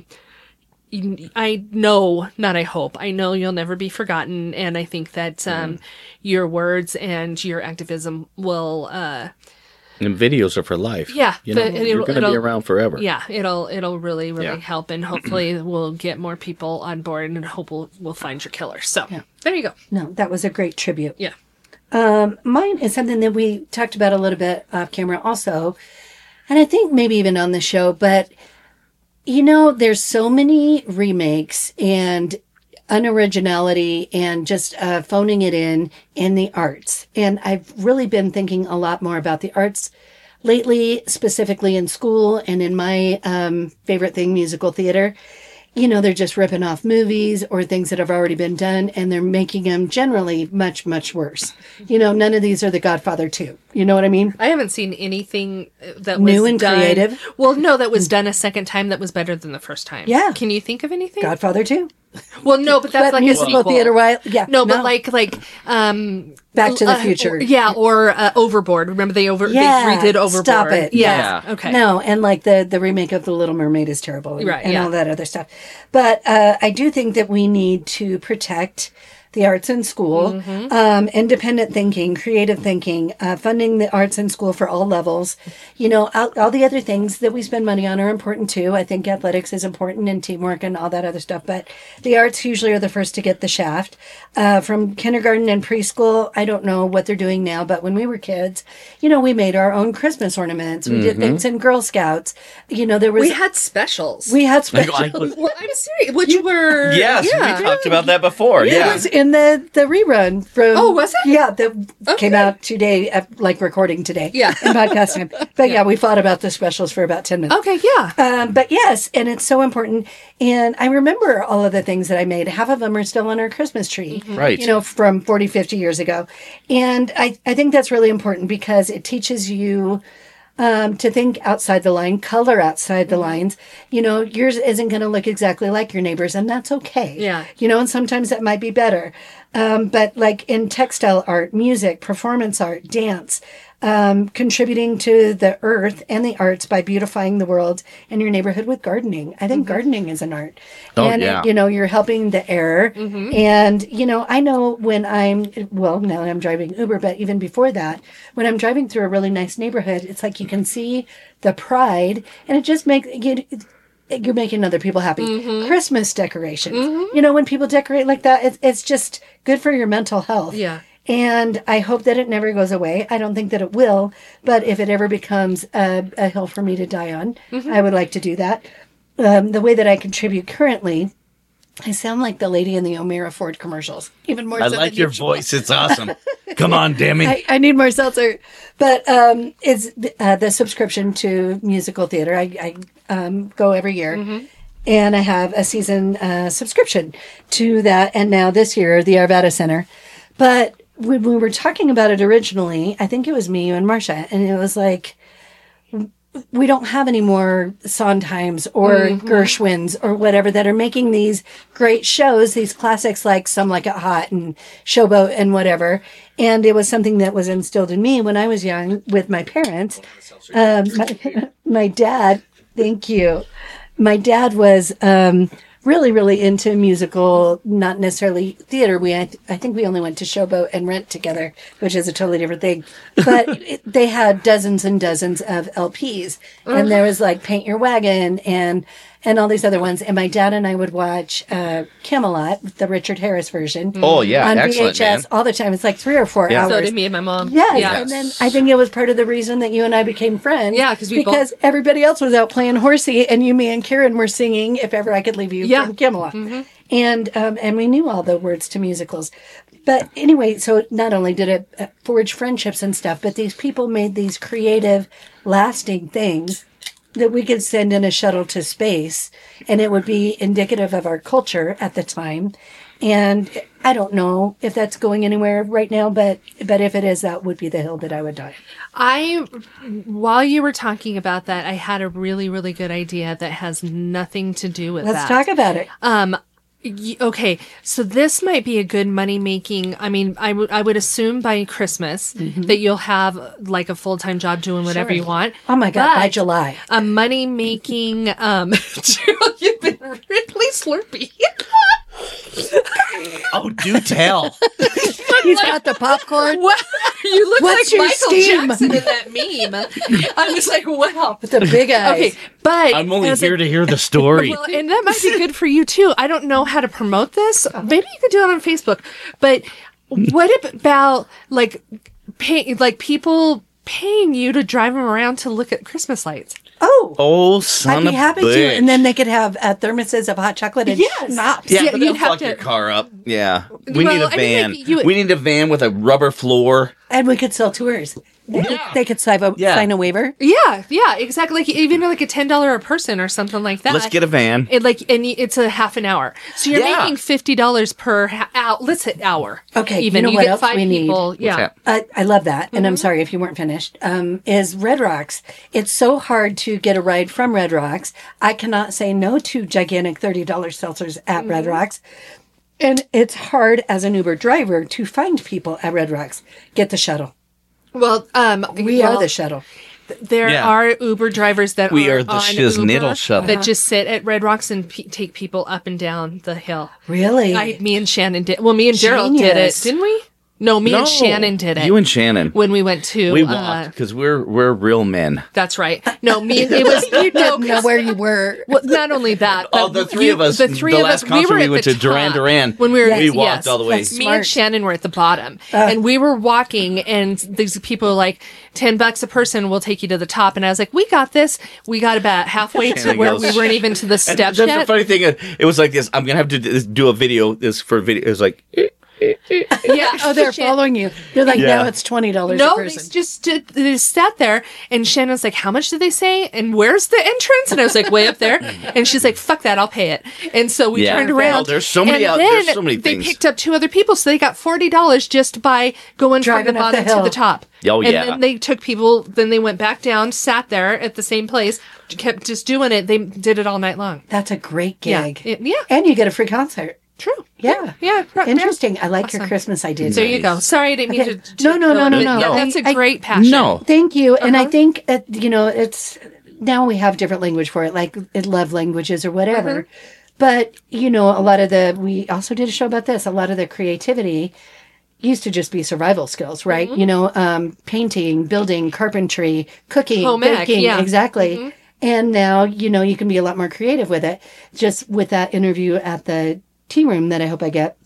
I know you'll never be forgotten, and I think that your words and your activism will And videos are for life. Yeah, You know, but you're going to be it'll- around forever. yeah, it'll really Yeah. help, and hopefully we'll get more people on board, and hope we'll find your killer. So there you go. No, that was a great tribute. Yeah. Mine is something that we talked about a little bit off camera also, and I think maybe even on the show, but you know, there's so many remakes and unoriginality and just phoning it in the arts. And I've really been thinking a lot more about the arts lately, specifically in school and in my favorite thing, musical theater. You know, they're just ripping off movies or things that have already been done, and they're making them generally much, much worse. You know, none of these are The Godfather 2. You know what I mean? I haven't seen anything that New was and done, creative. Well, no, that was done a second time that was better than the first time. Yeah. Can you think of anything? Godfather 2. Well, no, but that's But like musical a sequel. theater, yeah. No, but like Back to the Future. or Overboard. Remember they redid Overboard. Stop it. Yeah. Yeah. Okay. No, and like the remake of The Little Mermaid is terrible, and, Right, and yeah. all that other stuff. But I do think that we need to protect the arts in school, Mm-hmm. independent thinking, creative thinking, funding the arts in school for all levels. You know, all the other things that we spend money on are important too. I think athletics is important and teamwork and all that other stuff. But the arts usually are the first to get the shaft. From kindergarten and preschool, I don't know what they're doing now, but when we were kids, you know, we made our own Christmas ornaments. We did things in Girl Scouts. You know, there was We had specials. we had Like, special. Well, I'm serious. Which were yes, yeah. we talked about that before. It Yeah. was in the rerun from. Oh, was it? Yeah, that came out today, like recording today. Yeah. And podcasting. But yeah, we fought about the specials for about 10 minutes. Okay, yeah. But yes, and it's so important. And I remember all of the things that I made. Half of them are still on our Christmas tree. Right. You know, from 40, 50 years ago. And I think that's really important because it teaches you to think outside the line, color outside the lines. You know, yours isn't going to look exactly like your neighbor's, and that's okay. Yeah. You know, and sometimes that might be better. But like in textile art, music, performance art, dance, contributing to the earth and the arts by beautifying the world and your neighborhood with gardening. I think gardening is an art. Oh, and, yeah. you know, you're helping the air. And, you know, I know when now I'm driving Uber, but even before that, when I'm driving through a really nice neighborhood, it's like you can see the pride, and it just makes you're making other people happy. Christmas decorations. You know, when people decorate like that, it's just good for your mental health. Yeah. And I hope that it never goes away. I don't think that it will, but if it ever becomes a hill for me to die on, I would like to do that. The way that I contribute currently, I sound like the lady in the O'Meara Ford commercials, even more I so like than your usual. voice. It's awesome. Come on, Demi. I need more seltzer. But it's the subscription to musical theater. I go every year. And I have a season subscription to that. And now this year, the Arvada Center. But when we were talking about it originally, I think it was me, you, and Marcia. And it was like, we don't have any more Sondheims or Gershwins or whatever that are making these great shows, these classics like Some Like It Hot and Showboat and whatever. And it was something that was instilled in me when I was young with my parents. My dad, thank you. My dad was really, really into musical, not necessarily theater. I think we only went to Showboat and Rent together, which is a totally different thing. But they had dozens and dozens of LPs. And there was like Paint Your Wagon and all these other ones. And my dad and I would watch Camelot, the Richard Harris version. Oh, yeah. On Excellent, VHS man. all the time. It's like 3 or 4 hours. So did me and my mom. Yes. Yeah. And then I think it was part of the reason that you and I became friends. Yeah, 'cause we because everybody else was out playing horsey, and you, me, and Karen were singing If Ever I Could Leave You from Camelot. And we knew all the words to musicals. But anyway, so not only did it forge friendships and stuff, but these people made these creative, lasting things that we could send in a shuttle to space, and it would be indicative of our culture at the time. And I don't know if that's going anywhere right now, but if it is, that would be the hill that I would die. While you were talking about that, I had a really, really good idea that has nothing to do with Let's that. talk about it. Okay, so this might be a good money making. I mean, I would assume by Christmas that you'll have like a full time job doing whatever you want. Oh my God, by But July. a money making. You've been really slurpy. Oh, do tell. He's got the popcorn What? You look What's like your Michael steam? Jackson in that meme. I was like, wow. with the big eyes. Okay, but I'm only as a- here to hear the story. Well, and that might be good for you too. I don't know how to promote this. Maybe you could do it on Facebook. But what about like people paying you to drive them around to look at Christmas lights? Oh, son I'd be of happy bitch. to. And then they could have thermoses of hot chocolate and schnapps. Yeah, Yeah, but you'd they'll have fuck to- your car up. Yeah. We Well, need a I mean, van. like, we need a van with a rubber floor. And we could sell tours. They could sign a waiver. Yeah, exactly. Like even like a $10 a person or something like that. Let's get a van. It's a half an hour, so you're Yeah. making $50 per hour. Let's hit hour. Okay, even you know what get else 5 we need? people. Yeah. that? I love that. And I'm sorry if you weren't finished. Is Red Rocks. It's so hard to get a ride from Red Rocks. I cannot say no to gigantic $30 seltzers at Red Rocks. And it's hard as an Uber driver to find people at Red Rocks. Get the shuttle. Well, We are the shuttle. There Yeah. are Uber drivers that We are are the on shiznittle Uber shuttle. that just sit at Red Rocks and take people up and down the hill. Really? Me and Shannon did. Well, me and Gerald did it, Genius. didn't we? No, me and Shannon did it. You and Shannon. when we went to. We walked because we're real men. That's right. No, me. It was you Didn't know where you were. Well, not only that, Oh, but the three of us. The three the of last us. concert were we at went the to Duran top Duran. when we were. We walked all the way. That's Me smart. and Shannon were at the bottom, and we were walking, and these people were like, $10 a person, we'll take you to the top. And I was like, we got this. We got about halfway to Shannon where goes- we weren't even to the And steps that's yet. the funny thing. It was like this. I'm gonna have to do a video. This for a video. It was like, Yeah. Oh, they're following you. They're like, Yeah. now it's $20 No, a they person. they sat there, and Shannon's like, "How much did they say? And where's the entrance?" And I was like, "Way up there." And she's like, "Fuck that, I'll pay it." And so we Yeah. turned Well, around. there's so many and out- then there's so many they things. picked up 2 other people, so they got $40 just by going Driving from the up the bottom to hill. the top. Oh, and yeah. then they took people. Then they went back down, sat there at the same place, kept just doing it. They did it all night long. That's a great Yeah. gig. Yeah. And you get a free concert. True. Yeah. Yeah. Interesting. I like your Awesome. Christmas ideas. There you go. Sorry, I didn't mean Okay. to. No. Yeah, that's a great passion. No. Thank you. And I Uh-huh. think, it's now we have different language for it, like love languages or whatever. Uh-huh. But, a lot of we also did a show about this, a lot of the creativity used to just be survival skills, right? Mm-hmm. Painting, building, carpentry, cooking, Home ec, baking. yeah. Exactly. Mm-hmm. And now, you can be a lot more creative with it. Just with that interview at the tea room that I hope I get.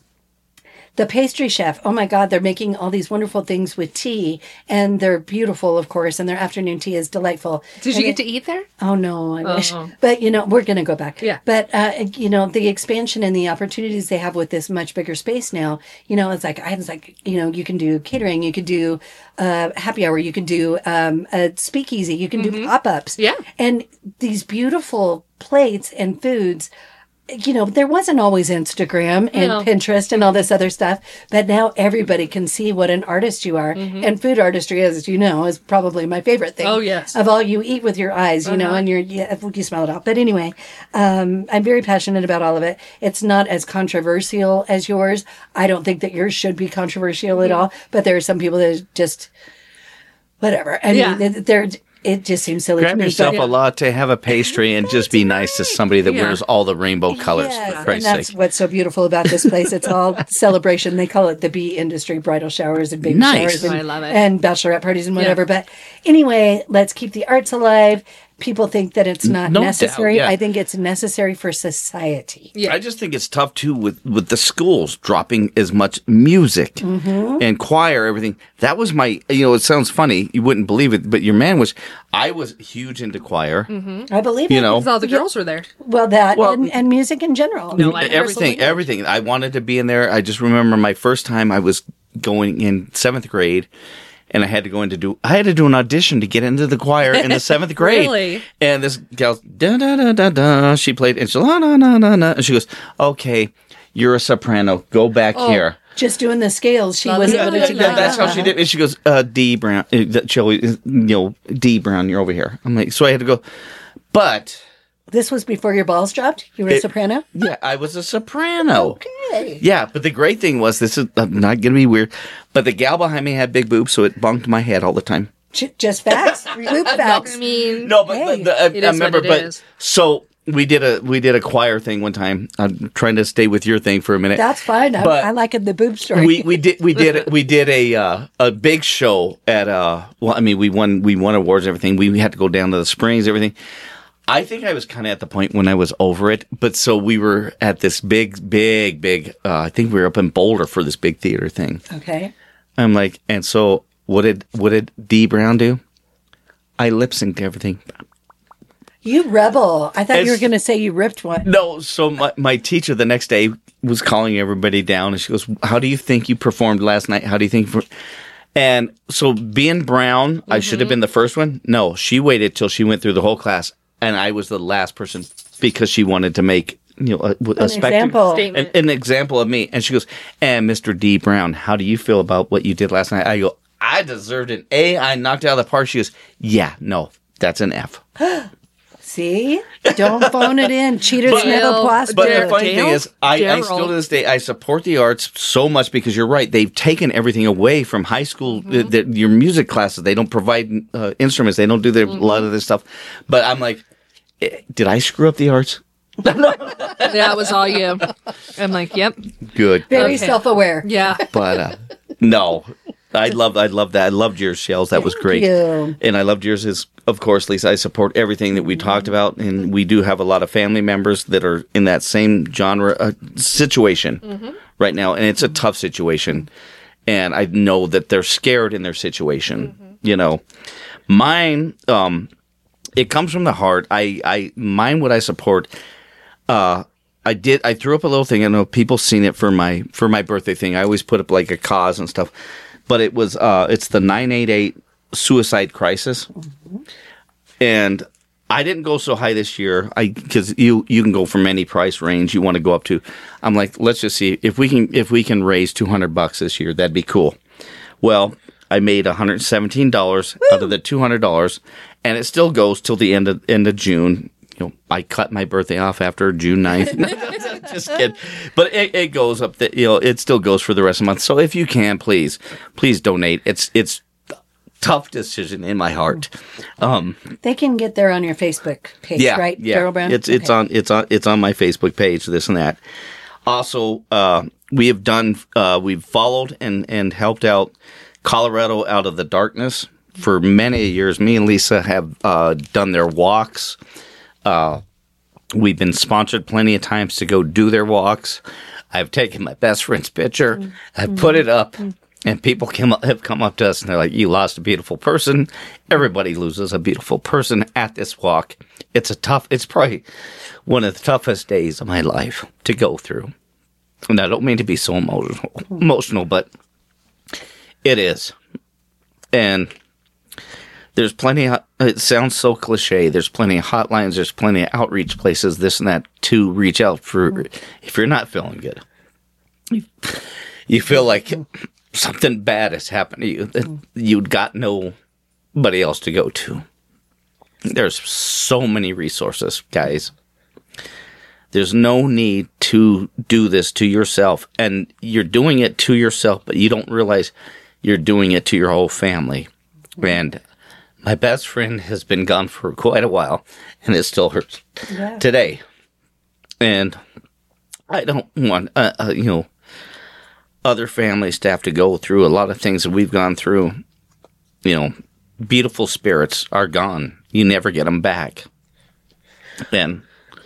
The pastry chef, oh my God, they're making all these wonderful things with tea, and they're beautiful, of course, and their afternoon tea is delightful. Did you get to eat there? Oh no, I wish. Oh. But we're going to go back. Yeah. But the expansion and the opportunities they have with this much bigger space now. It's like you can do catering, you could do happy hour, you can do a speakeasy, you can do pop-ups. Yeah. And these beautiful plates and foods. There wasn't always Instagram and No. Pinterest and all this other stuff, but now everybody can see what an artist you are. And food artistry, as you know, is probably my favorite thing. Oh, yes. Of all you eat with your eyes, and you smell it all. But anyway, I'm very passionate about all of it. It's not as controversial as yours. I don't think that yours should be controversial at all, but there are some people that just, whatever. I Yeah. mean, it just seems silly to Grab me. yourself but- a latte, have a pastry, and just be nice to somebody that Yeah. wears all the rainbow colors, Yes, for and Christ's that's sake. what's so beautiful about this place. It's all celebration. They call it the bee industry, bridal showers and baby Nice. showers and, I love it. and bachelorette parties and whatever. But anyway, let's keep the arts alive. People think that it's not No doubt, necessary. yeah. I think it's necessary for society. Yeah. I just think it's tough too with the schools dropping as much music Mm-hmm. and choir, everything. That was my, it sounds funny, you wouldn't believe it, but your man was. I was huge into choir. I believe You it. know, Because all the girls were there. Well, that Well- and music in general. No, I- everything, absolutely. everything. I wanted to be in there. I just remember my first time I was going in 7th grade. And I had to do an audition to get into the choir in the 7th grade. Really? And this gal, da da da da da, she played, and she, la na na na na, and she goes, "Okay, you're a soprano. Go back here." Just doing the scales. She Love was it. able Yeah, to yeah, get. That's how she did. And she goes, D Brown, D Brown, you're over here. I'm like, so I had to go, but This was before your balls dropped. You were a soprano. yeah, I was a soprano. Okay. Yeah, but the great thing was, this is not going to be weird, but the gal behind me had big boobs, so it bunked my head all the time. Just facts. Loop facts. I mean, No, but Hey. I It is remember, what it but is. so we did a choir thing one time. I'm trying to stay with your thing for a minute. That's fine. But I like the boob story. we did a big show at we won awards and everything. We had to go down to the Springs, everything. I think I was kind of at the point when I was over it, but so we were at this big I think we were up in Boulder for this big theater thing. Okay. I'm like, and so what did D Brown do? I lip synced everything. You rebel. I thought you It's- were going to say you ripped one. No, so my teacher the next day was calling everybody down, and she goes, "How do you think you performed last night? How do you think?" And so being brown, I should have been the first one. No, she waited till she went through the whole class, and I was the last person because she wanted to make a example. Statement. an example of me. And she goes, "And Mr. D Brown, how do you feel about what you did last night?" I go, "I deserved an A. I knocked it out of the park." She goes, "Yeah, no, that's an F." See? Don't phone it in. Cheaters But- never prosper. But the Daryl. funny thing is, I Daryl. still to this day, I support the arts so much because you're right. They've taken everything away from high school. Your music classes, they don't provide instruments. They don't do a lot of this stuff. But I'm like, did I screw up the arts? that was all you. I'm like, yep. Good. Very Okay. self-aware. Yeah. But no, I love that. I loved yours, Shells. That was great. you. And I loved yours as, of course, Lisa. I support everything that we talked about. And we do have a lot of family members that are in that same genre situation right now. And it's a tough situation. And I know that they're scared in their situation. You know, mine, it comes from the heart. Mine, what I support, I I threw up a little thing. I know people seen it for my birthday thing. I always put up like a cause and stuff, but it was it's the 988 suicide crisis, and I didn't go so high this year. Because you can go from any price range you want to go up to. I'm like, let's just see if we can raise $200 this year. That'd be cool. Well, I made $117 out of the $200, and it still goes till the end of June. You know, I cut my birthday off after June 9th. Just kidding. But it goes up. It still goes for the rest of the month. So if you can, please donate. It's a tough decision in my heart. They can get there on your Facebook page, right? Yeah, Daryl Brown? It's on my Facebook page. This and that. Also, we've followed and helped out Colorado out of the darkness for many years. Me and Lisa have done their walks. We've been sponsored plenty of times to go do their walks. I've taken my best friend's picture. I've put it up, and people have come up to us, and they're like, "You lost a beautiful person." Everybody loses a beautiful person at this walk. It's probably one of the toughest days of my life to go through. And I don't mean to be so emotional, but it is. And there's plenty of, it sounds so cliche, there's plenty of hotlines, there's plenty of outreach places, this and that, to reach out for if you're not feeling good. You feel like something bad has happened to you that you'd got nobody else to go to. There's so many resources, guys. There's no need to do this to yourself, and you're doing it to yourself, but you don't realize you're doing it to your whole family. And my best friend has been gone for quite a while, and it still hurts today. And I don't want, other families to have to go through a lot of things that we've gone through. Beautiful spirits are gone. You never get them back. And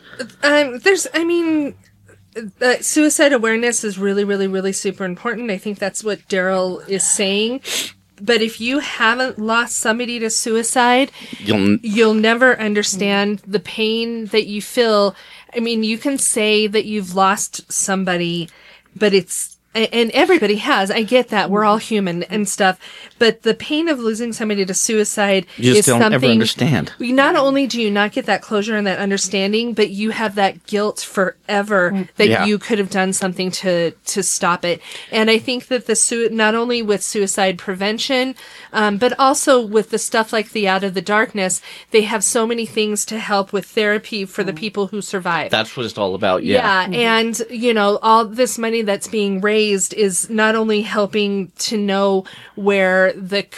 suicide awareness is really, really, really super important. I think that's what Daryl is saying. But if you haven't lost somebody to suicide, you'll never understand the pain that you feel. I mean, you can say that you've lost somebody, but and everybody has. I get that. We're all human and stuff. But the pain of losing somebody to suicide you just is don't something. ever understand. Not only do you not get that closure and that understanding, but you have that guilt forever that you could have done something to stop it. And I think that not only with suicide prevention, but also with the stuff like the Out of the Darkness, they have so many things to help with therapy for the people who survive. That's what it's all about. Yeah. And all this money that's being raised is not only helping to know where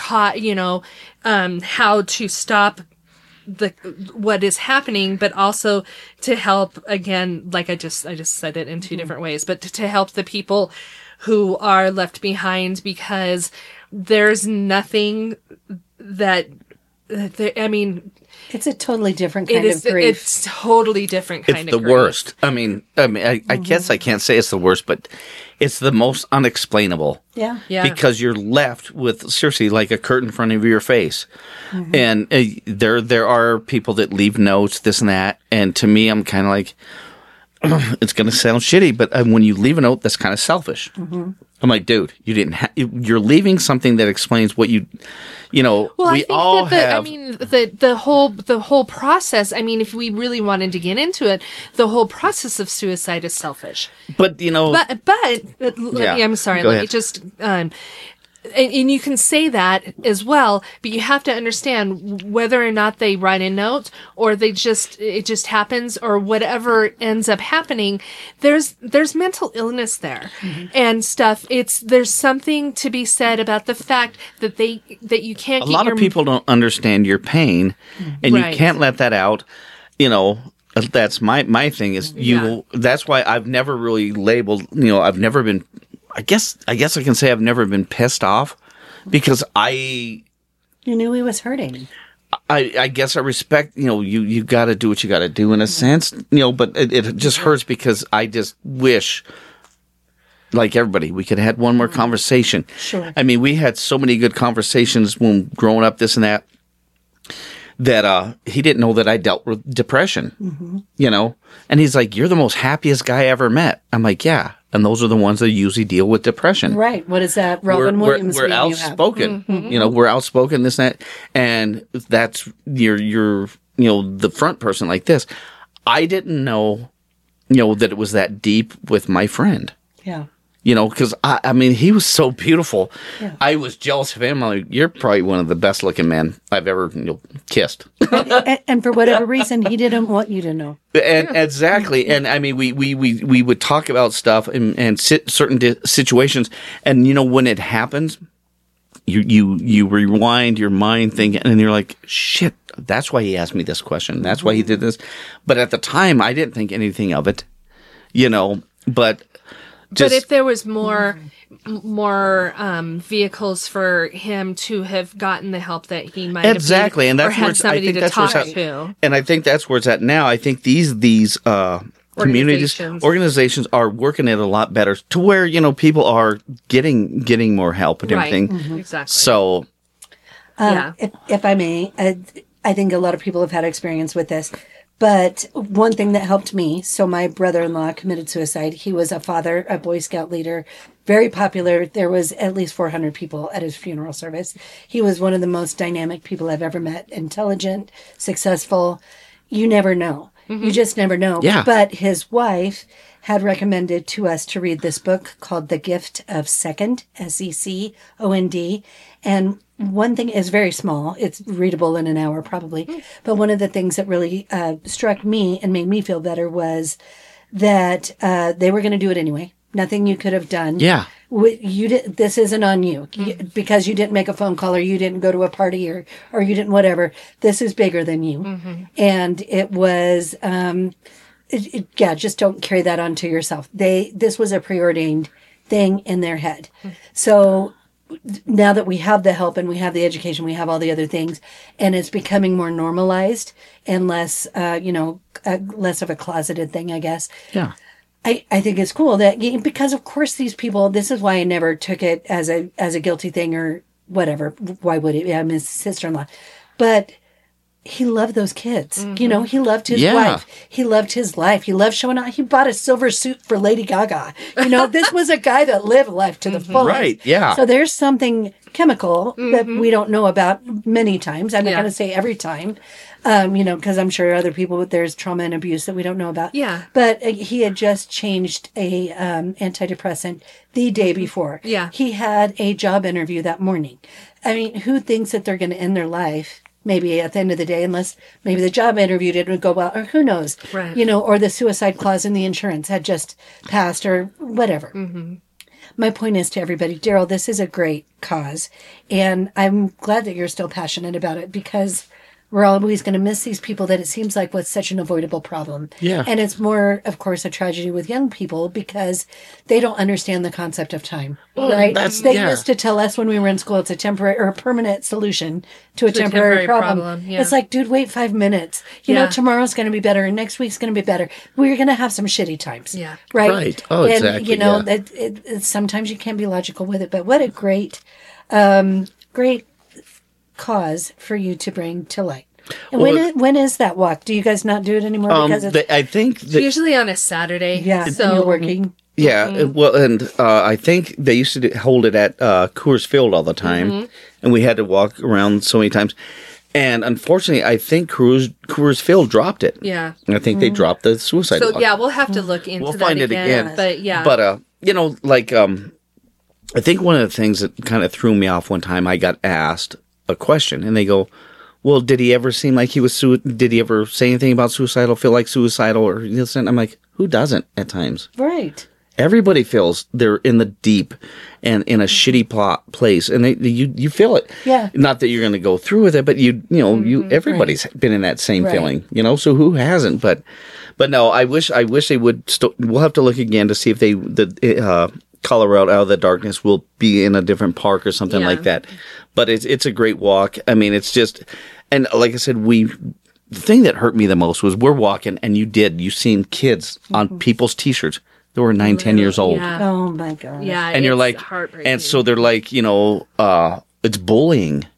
how to stop what is happening, but also to help, again, like I just said it in two different ways, but to help the people who are left behind, because there's nothing that it's a totally different kind of grief. It's totally different kind of grief. It's the worst. I guess I can't say it's the worst, but it's the most unexplainable. Yeah. Because you're left with, seriously, like a curtain in front of your face. And there are people that leave notes, this and that. And to me, I'm kind of like, it's going to sound shitty, but when you leave a note, that's kind of selfish. I'm like, dude, you didn't. You're leaving something that explains what you. Well, we all have. The whole process. I mean, if we really wanted to get into it, the whole process of suicide is selfish. But I'm sorry. Go Let ahead. me just. And you can say that as well, but you have to understand whether or not they write a note or it just happens, or whatever ends up happening. There's mental illness there and stuff. There's something to be said about the fact that you can't. A lot of people don't understand your pain, and you can't let that out. That's my thing is that's why I've never really labeled. I've never been. I guess I can say I've never been pissed off, because You knew he was hurting. I guess I respect, you got to do what you got to do in a sense, but it just hurts because I just wish, like everybody, we could have had one more conversation. Sure. I mean, we had so many good conversations when growing up, this and that. that he didn't know that I dealt with depression, you know? And he's like, you're the most happiest guy I ever met. I'm like, yeah. And those are the ones that usually deal with depression. Right. What is that? Robin Williams. We're name you have? outspoken. You know, we're outspoken, this and that. And that's you're you know, the front person like this. I didn't know, you know, that it was that deep with my friend. Yeah. You know, because I mean, he was so beautiful. Yeah. I was jealous of him. I'm like, you're probably one of the best looking men I've ever kissed. And for whatever reason, he didn't want you to know. And exactly. And I mean, we would talk about stuff and certain situations. And, you know, when it happens, you rewind your mind thinking, and you're like, shit, that's why he asked me this question. That's why he did this. But at the time, I didn't think anything of it, you know, but if there was more vehicles for him to have gotten the help that he might exactly, have and that's or where had it's, somebody I think to that's where talk it's at, to. and I think that's where it's at now. I think these communities, organizations are working it a lot better to where, you know, people are getting more help and everything. Exactly. So, If I may, I think a lot of people have had experience with this. But one thing that helped me, so my brother-in-law committed suicide. He was a father, a Boy Scout leader, very popular. There was at least 400 people at his funeral service. He was one of the most dynamic people I've ever met. Intelligent, successful. You never know. You just never know. Yeah. But his wife had recommended to us to read this book called The Gift of Second, Second. And one thing is very small. It's readable in an hour probably. But one of the things that really struck me and made me feel better was that they were going to do it anyway. Nothing you could have done. yeah. You did. This isn't on you because you didn't make a phone call or you didn't go to a party or you didn't whatever. This is bigger than you. And it was, just don't carry that onto yourself. This was a preordained thing in their head. So now that we have the help and we have the education, we have all the other things, and it's becoming more normalized and less, less of a closeted thing, I guess. Yeah. I think it's cool that because of course these people, this is why I never took it as a guilty thing or whatever. Why would it? I'm his sister-in-law, but he loved those kids. You know, he loved his wife. He loved his life. He loved showing out. He bought a silver suit for Lady Gaga. You know, this was a guy that lived life to the fullest. Right. Yeah. So there's something chemical that we don't know about many times. I'm not going to say every time. Because I'm sure other people, there's trauma and abuse that we don't know about. Yeah. But he had just changed a antidepressant the day before. Yeah. He had a job interview that morning. I mean, who thinks that they're going to end their life maybe at the end of the day, unless maybe the job interview didn't go well, or who knows? Right. Or the suicide clause in the insurance had just passed or whatever. My point is to everybody, Daryl, this is a great cause. And I'm glad that you're still passionate about it because we're always going to miss these people that it seems like was such an avoidable problem. Yeah. And it's more, of course, a tragedy with young people because they don't understand the concept of time, right? They used to tell us when we were in school, it's a temporary or a permanent solution to a temporary problem. Yeah. It's like, dude, wait 5 minutes. You know, tomorrow's going to be better and next week's going to be better. We're going to have some shitty times. Yeah. Right. Right. Oh, and, exactly. That sometimes you can't be logical with it, but what a great cause for you to bring to light. And when is that walk? Do you guys not do it anymore? Because it's I think that, usually on a Saturday. and So you're working. yeah. Well, and I think they used to hold it at Coors Field all the time, and we had to walk around so many times. And unfortunately, I think Coors Field dropped it. Yeah. I think they dropped the suicide So walk. yeah, we'll have to look into We'll that find it again. But yeah. But I think one of the things that kind of threw me off one time, I got asked a question, and they go, "Well, did he ever seem like he was? Did he ever say anything about suicidal? Feel like suicidal or this?" And I'm like, "Who doesn't at times? Right. Everybody feels they're in the deep and in a shitty place, and you feel it. Yeah. Not that you're going to go through with it, but everybody's been in that same feeling, So who hasn't? But no, I wish they would. We'll have to look again to see if Colorado Out of the Darkness will be in a different park or something like that. But it's a great walk. I mean, it's just, and like I said, the thing that hurt me the most was we're walking and you seen kids on people's t-shirts that were 9-10 years old. Yeah. Oh my God. Yeah. And you're like, heartbreaking. and so they're like, it's bullying.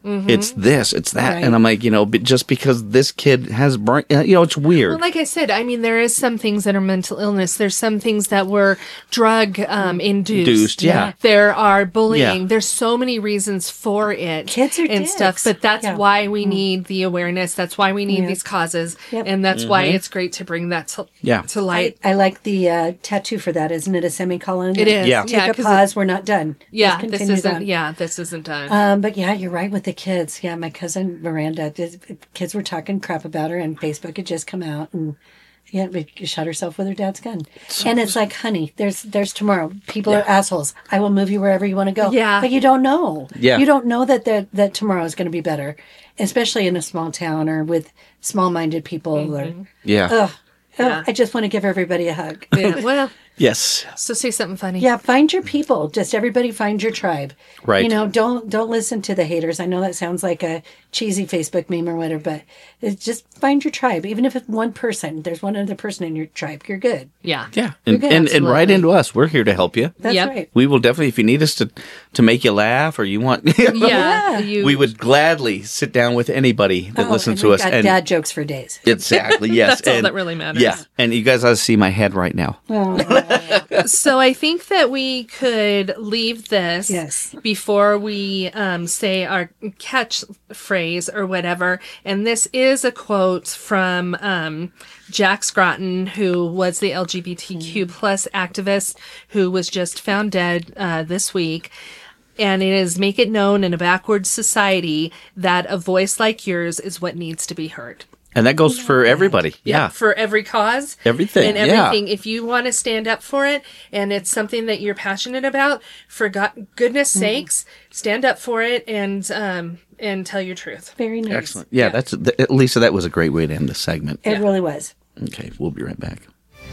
It's this, it's that. Right. And I'm like, but just because this kid has brain, it's weird. Well, like I said, I mean, there is some things that are mental illness. There's some things that were drug induced. Yeah. There are bullying. Yeah. There's so many reasons for it. Kids are and dicks. stuff. But that's Yeah. why we need the awareness. That's why we need these causes. Yep. And that's why it's great to bring that to light. I like the tattoo for that. Isn't it a semicolon? It is. Yeah. Take a 'cause pause. We're not done. Yeah, Just this continue isn't. on. Yeah, this isn't done. But yeah, you're right with the kids. Yeah, my cousin Miranda, kids were talking crap about her, and Facebook had just come out, and she shot herself with her dad's gun. And it's like, honey, there's tomorrow. People are assholes. I will move you wherever you want to go. Yeah. But you don't know. Yeah. You don't know that tomorrow is going to be better, especially in a small town or with small-minded people. Or Yeah. I just want to give everybody a hug. Yeah, well, Yes. so say something funny. Yeah, find your people. Just everybody find your tribe. Right. Don't listen to the haters. I know that sounds like a cheesy Facebook meme or whatever, but it's just find your tribe. Even if it's one person, there's one other person in your tribe, you're good. Yeah. Yeah. And, good. and write into us. We're here to help you. That's Yep. right. We will definitely, if you need us to make you laugh or you want, Yeah. we would gladly sit down with anybody that listens to we've us. got dad jokes for days. Exactly. Yes. That's all that really matters. Yeah. And you guys ought to see my head right now. So I think that we could leave this Yes. before we say our catchphrase or whatever. And this is a quote from Jack Scroton, who was the LGBTQ plus activist who was just found dead this week. And it is, make it known in a backward society that a voice like yours is what needs to be heard. And that goes for everybody. Yeah. For every cause. Everything, And yeah. everything. If you want to stand up for it and it's something that you're passionate about, for goodness sakes, stand up for it and tell your truth. Very nice. Excellent. Yeah, that's Lisa, that was a great way to end the segment. It really was. Okay, we'll be right back.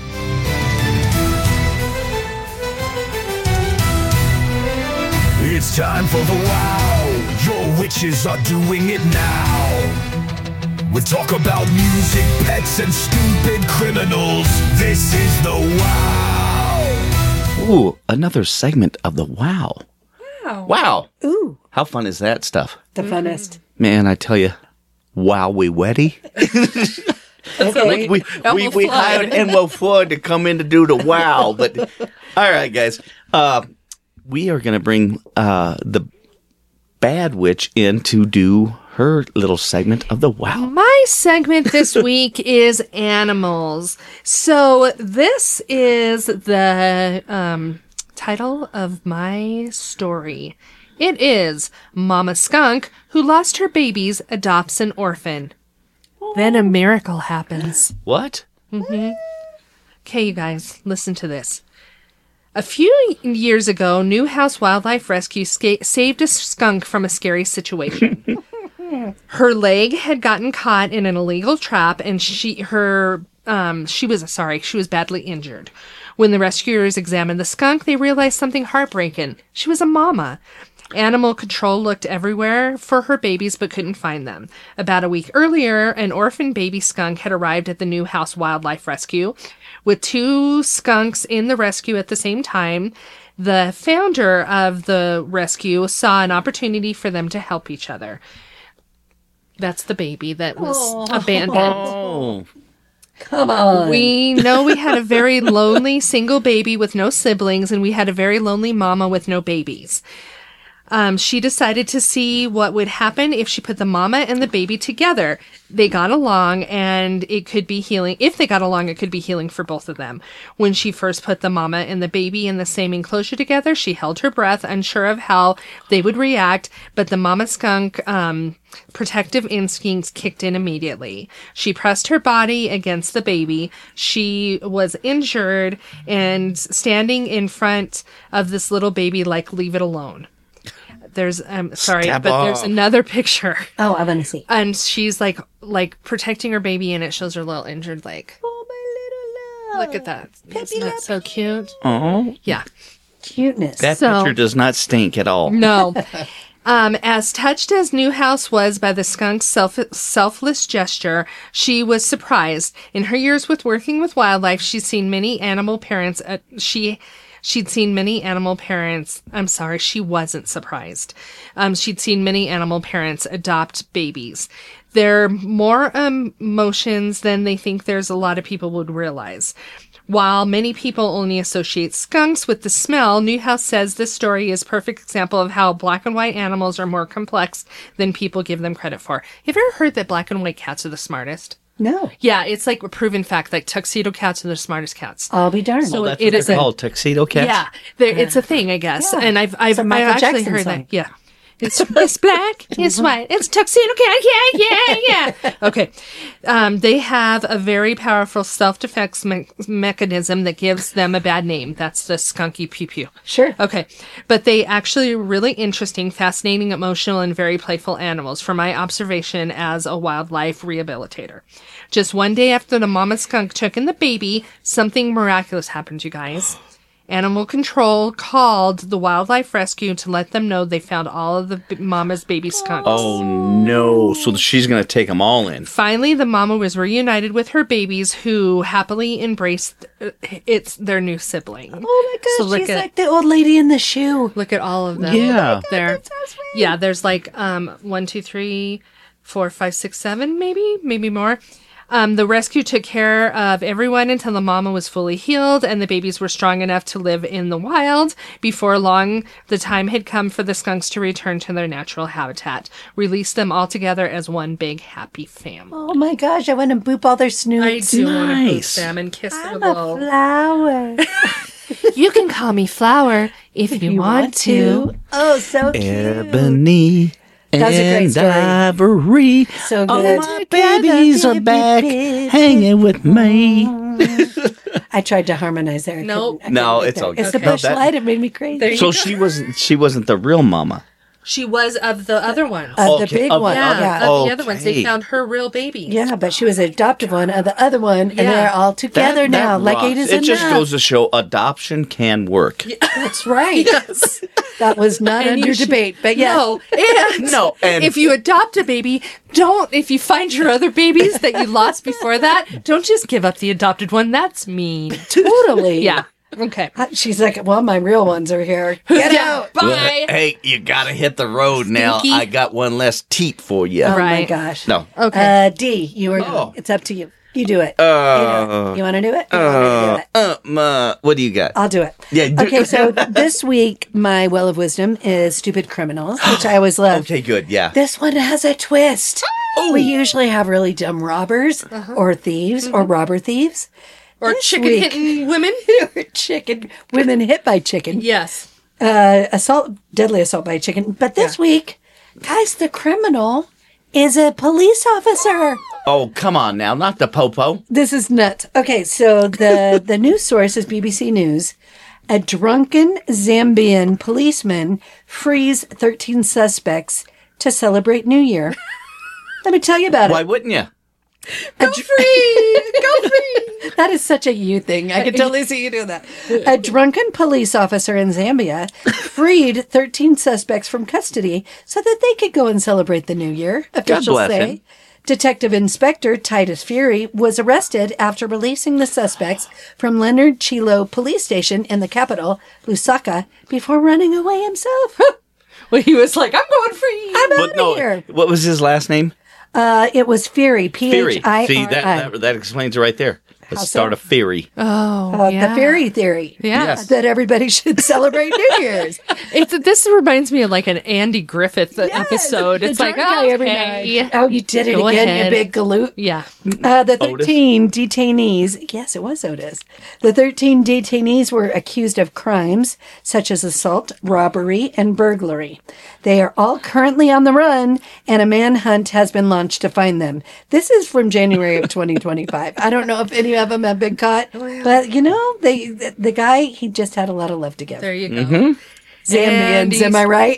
It's time for the wow. Your witches are doing it now. We talk about music, pets, and stupid criminals. This is the wow. Ooh, another segment of the wow. Wow. Ooh, How fun is that stuff? the funnest. Man, I tell you, wow, we wetty. Okay. We hired Enwo Ford to come in to do the wow. But all right, guys, we are going to bring the bad witch in to do her little segment of the wow. My segment this week is animals. So this is the title of my story. It is Mama Skunk, who lost her babies, adopts an orphan. Then a miracle happens. What? Okay, you guys, listen to this. A few years ago, Newhouse Wildlife Rescue saved a skunk from a scary situation. Her leg had gotten caught in an illegal trap, and she was badly injured. When the rescuers examined the skunk, they realized something heartbreaking. She was a mama. Animal control looked everywhere for her babies but couldn't find them. About a week earlier, an orphan baby skunk had arrived at the Newhouse Wildlife Rescue. With 2 skunks in the rescue at the same time, the founder of the rescue saw an opportunity for them to help each other. That's the baby that was abandoned. Oh. Come on. We know we had a very lonely single baby with no siblings, and we had a very lonely mama with no babies. She decided to see what would happen if she put the mama and the baby together. They got along, and it could be healing. If they got along, it could be healing for both of them. When she first put the mama and the baby in the same enclosure together, she held her breath, unsure of how they would react, but the mama skunk, protective instincts kicked in immediately. She pressed her body against the baby. She was injured and standing in front of this little baby like, leave it alone. There's, sorry, Stab but there's off. another picture. Oh, I want to see. And she's like protecting her baby, and it shows her little injured leg. Oh, my little love. Look at that. Isn't that so cute? Oh. Yeah. Cuteness. That So- picture does not stink at all. No. As touched as Newhouse was by the skunk's selfless gesture, she was surprised. In her years with working with wildlife, she's seen many animal parents. She'd seen many animal parents. I'm sorry, she wasn't surprised. She'd seen many animal parents adopt babies. There are more emotions than they think there's a lot of people would realize. While many people only associate skunks with the smell, Newhouse says this story is a perfect example of how black and white animals are more complex than people give them credit for. Have you ever heard that black and white cats are the smartest? No. Yeah, it's like a proven fact. Like tuxedo cats are the smartest cats. I'll be darned. So That's it what is they're a called, tuxedo cats? yeah. It's a thing, I guess. Yeah. And I've It's a Michael actually Jackson heard song. that. Yeah. It's black, it's white, it's tuxedo cat, yeah. Okay. They have a very powerful self-defense mechanism that gives them a bad name. That's the skunky pew-pew. Sure. Okay. But they actually are really interesting, fascinating, emotional, and very playful animals from my observation as a wildlife rehabilitator. Just one day after the mama skunk took in the baby, something miraculous happened, you guys. Animal control called the wildlife rescue to let them know they found all of the mama's baby skunks. Oh, no. So she's going to take them all in. Finally, the mama was reunited with her babies, who happily embraced it's their new sibling. Oh my gosh, So look she's at- like the old lady in the shoe. Look at all of them. Yeah. There. That's so sweet. Yeah, there's like 1, 2, 3, 4, 5, 6, 7, maybe more. The rescue took care of everyone until the mama was fully healed and the babies were strong enough to live in the wild. Before long, the time had come for the skunks to return to their natural habitat. Release them all together as one big happy family. Oh my gosh, I want to boop all their snoots. I do want to boot Nice. them and kiss I'm their a glow. flower. You can call me Flower if you want to. Oh, so cute. Ebony That was a great and story. ivory. So All good. my babies are back hanging with me. I tried to harmonize there. I Nope. couldn't- I No, couldn't it's get all there. It's good. the No, bush that- light. It made me crazy. There you So go. she wasn't the real mama. She was of the other ones. The Okay, big of the one. other- Yeah. Of the other ones. They Okay. found her real babies. Yeah, but she was an adopted one of the other one, and Yeah. they're all together now. Like rocks. eight is It just enough. goes to show adoption can work. That's right. Yes. That was not And you under should- debate, but yeah. No, and No, and- if you adopt a baby, if you find your other babies that you lost before that, don't just give up the adopted one. That's mean. Totally. Yeah. Okay. She's like, well, my real ones are here. Get Yeah. out. Bye. Hey, you gotta hit the road now. Stinky. I got one less teat for you. Oh my Right. gosh. No. Okay. D, you are. Oh. It's up to you. You do it. You want to do it? You want me to do it? What do you got? I'll do it. Yeah, do- Okay, so this week, my well of wisdom is Stupid Criminals, which I always love. Okay, good. Yeah. This one has a twist. Oh. We usually have really dumb robbers or thieves or robber thieves. Or This chicken week- hitting women. or chicken, women hit by chicken. Yes. Deadly assault by chicken. But this week, guys, the criminal is a police officer. Oh, come on now, not the popo. This is nuts. Okay, so the news source is BBC News. A drunken Zambian policeman frees 13 suspects to celebrate New Year. Let me tell you about Why it. wouldn't you? Go free. Go free. That is such a you thing. I can totally see you doing that. A drunken police officer in Zambia freed 13 suspects from custody so that they could go and celebrate the New Year. Officials bless say. him. Detective Inspector Titus Fury was arrested after releasing the suspects from Leonard Chilo Police Station in the capital, Lusaka, before running away himself. Well, he was like, I'm going free. I'm out But of no, here. what was his last name? It was Fury, Theory. Phiri. See, that explains it right there. The How start so? of theory. The Fury theory. Yeah. Yes. That everybody should celebrate New Year's. This reminds me of like an Andy Griffith episode. The It's like, drunk guy every okay. night. Oh, you did it Go again, ahead. you big galoot. Yeah. The 13 detainees, yes, it was Otis. The 13 detainees were accused of crimes such as assault, robbery, and burglary. They are all currently on the run, and a manhunt has been launched to find them. This is from January of 2025. I don't know if any of them have been caught, but you know, the guy, he just had a lot of love to give. There you go. Zambians, And am I right?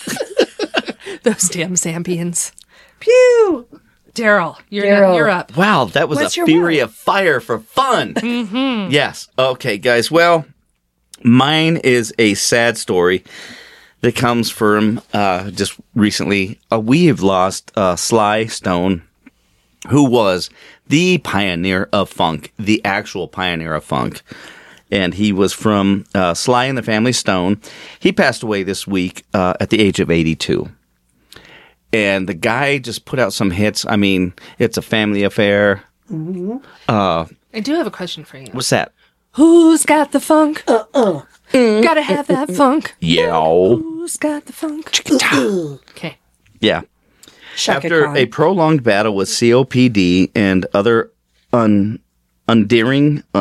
Those damn Zambians. Pew! Daryl, Daryl. you're up. Wow, that was What's a your fury will? of fire for fun. Mm-hmm. Yes. Okay, guys. Well, mine is a sad story that comes from just recently. We have lost Sly Stone, who was the pioneer of funk, the actual pioneer of funk. and he was from Sly and the Family Stone. He passed away this week at the age of 82. And the guy just put out some hits. I mean, it's a family affair. I do have a question for you. What's that? Who's got the funk? Gotta have that funk. Yeah. Who's got the funk? Okay. Yeah. Shaka After Khan. a prolonged battle with COPD and other underlying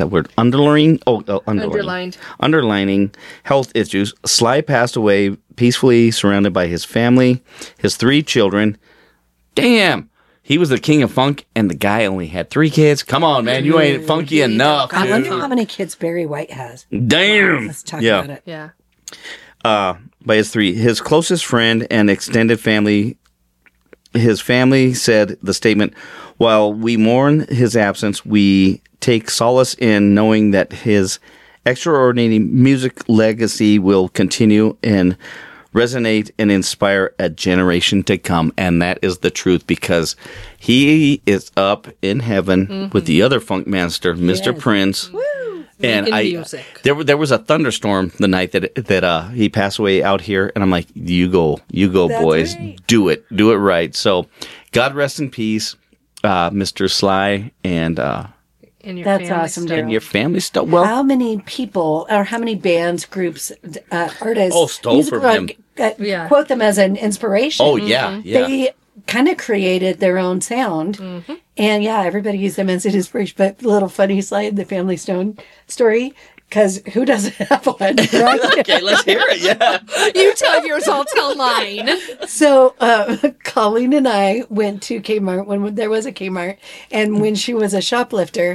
health issues, Sly passed away peacefully, surrounded by his family, his 3 children. Damn, he was the king of funk, and the guy only had 3 kids. Come on, man, you ain't funky enough, I wonder dude. how many kids Barry White has. Damn. Let's talk about it. Yeah. By his closest friend and extended family. His family said the statement, "While we mourn his absence, we take solace in knowing that his extraordinary music legacy will continue and resonate and inspire a generation to come." And that is the truth, because he is up in heaven with the other funk master, Mr. Yes. Prince. And Making music. there was a thunderstorm the night that he passed away out here, and I'm like, you go, That's boys, right. do it right. So, God rest in peace, Mr. Sly, and And your That's family awesome, stuff. Daryl. your family stuff. Well, How many people, or how many bands, groups, artists, stole musical from him. Yeah. quote them as an inspiration? oh yeah. They kind of created their own sound. And yeah, everybody used them as an inspiration. But a little funny Sly and the Family Stone story, because who doesn't have one, right? Okay, let's hear it. Yeah. You tell yours, I'll tell mine. So Colleen and I went to Kmart when there was a Kmart, and when she was a shoplifter.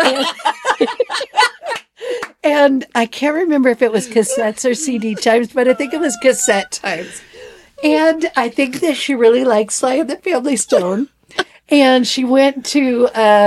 And I can't remember if it was cassettes or CD times, but I think it was cassette times. And I think that she really liked Sly and the Family Stone. And she went to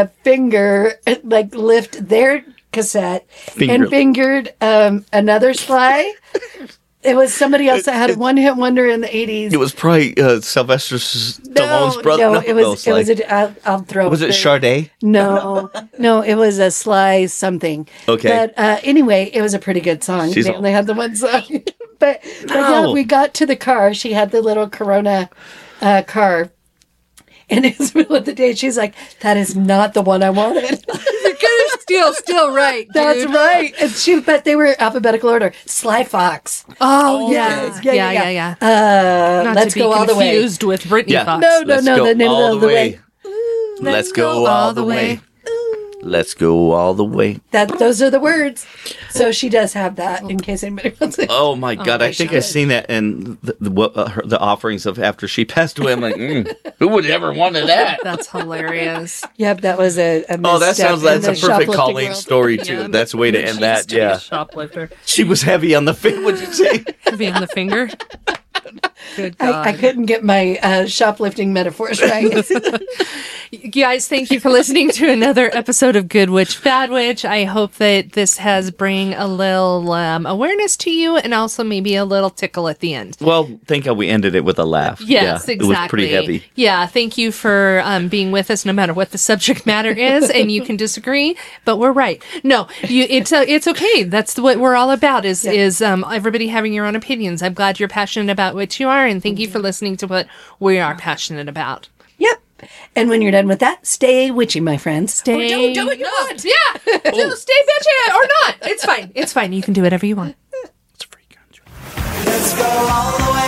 lift their cassette and fingered another Sly. It was somebody else that had a one-hit wonder in the 80s. It was probably Sylvester Stallone's brother. No, it was. Sly. It was. I'll throw. Was it the- Sade? No, it was a Sly something. Okay. But anyway, it was a pretty good song. She's They all- only had the one song. but yeah, Ow. we got to the car. She had the little Corona car. And it was the middle of the day. She's like, "That is not the one I wanted." Still right. That's dude. right. And but they were alphabetical order. Sly Fox. Oh, yes. yeah. Not Let's to be go all the way. confused with Britney Yeah. Fox. No, Let's no, go the name all of the way. Let's go all the way. Let's go all the way. Those are the words. So she does have that in case anybody wants it. Oh my God! I think I've seen that in the offerings of after she passed away. I'm like, who would ever wanted that? That's hilarious. Yep, that was a Oh, that misstep sounds in that's the a perfect shoplifting Colleen world. story too. Yeah. That's a way to end that. To be a Yeah, shoplifter. she was heavy on the feet. What'd you say? Heavy on the finger. Good God. I couldn't get my shoplifting metaphors right. You guys, thank you for listening to another episode of Good Witch, Bad Witch. I hope that this has bring a little awareness to you and also maybe a little tickle at the end. Well, think how we ended it with a laugh. Yes, yeah, exactly. It was pretty heavy. Yeah, thank you for being with us no matter what the subject matter is, and you can disagree, but we're right. No, it's okay. That's what we're all about is everybody having your own opinions. I'm glad you're passionate about what you are, and thank you for listening to what we are passionate about. Yep. And when you're done with that, stay witchy, my friends. Stay. Or do what you want. Yeah. Stay bitchy or not. It's fine. It's fine. You can do whatever you want. It's a free country. Let's go all the way.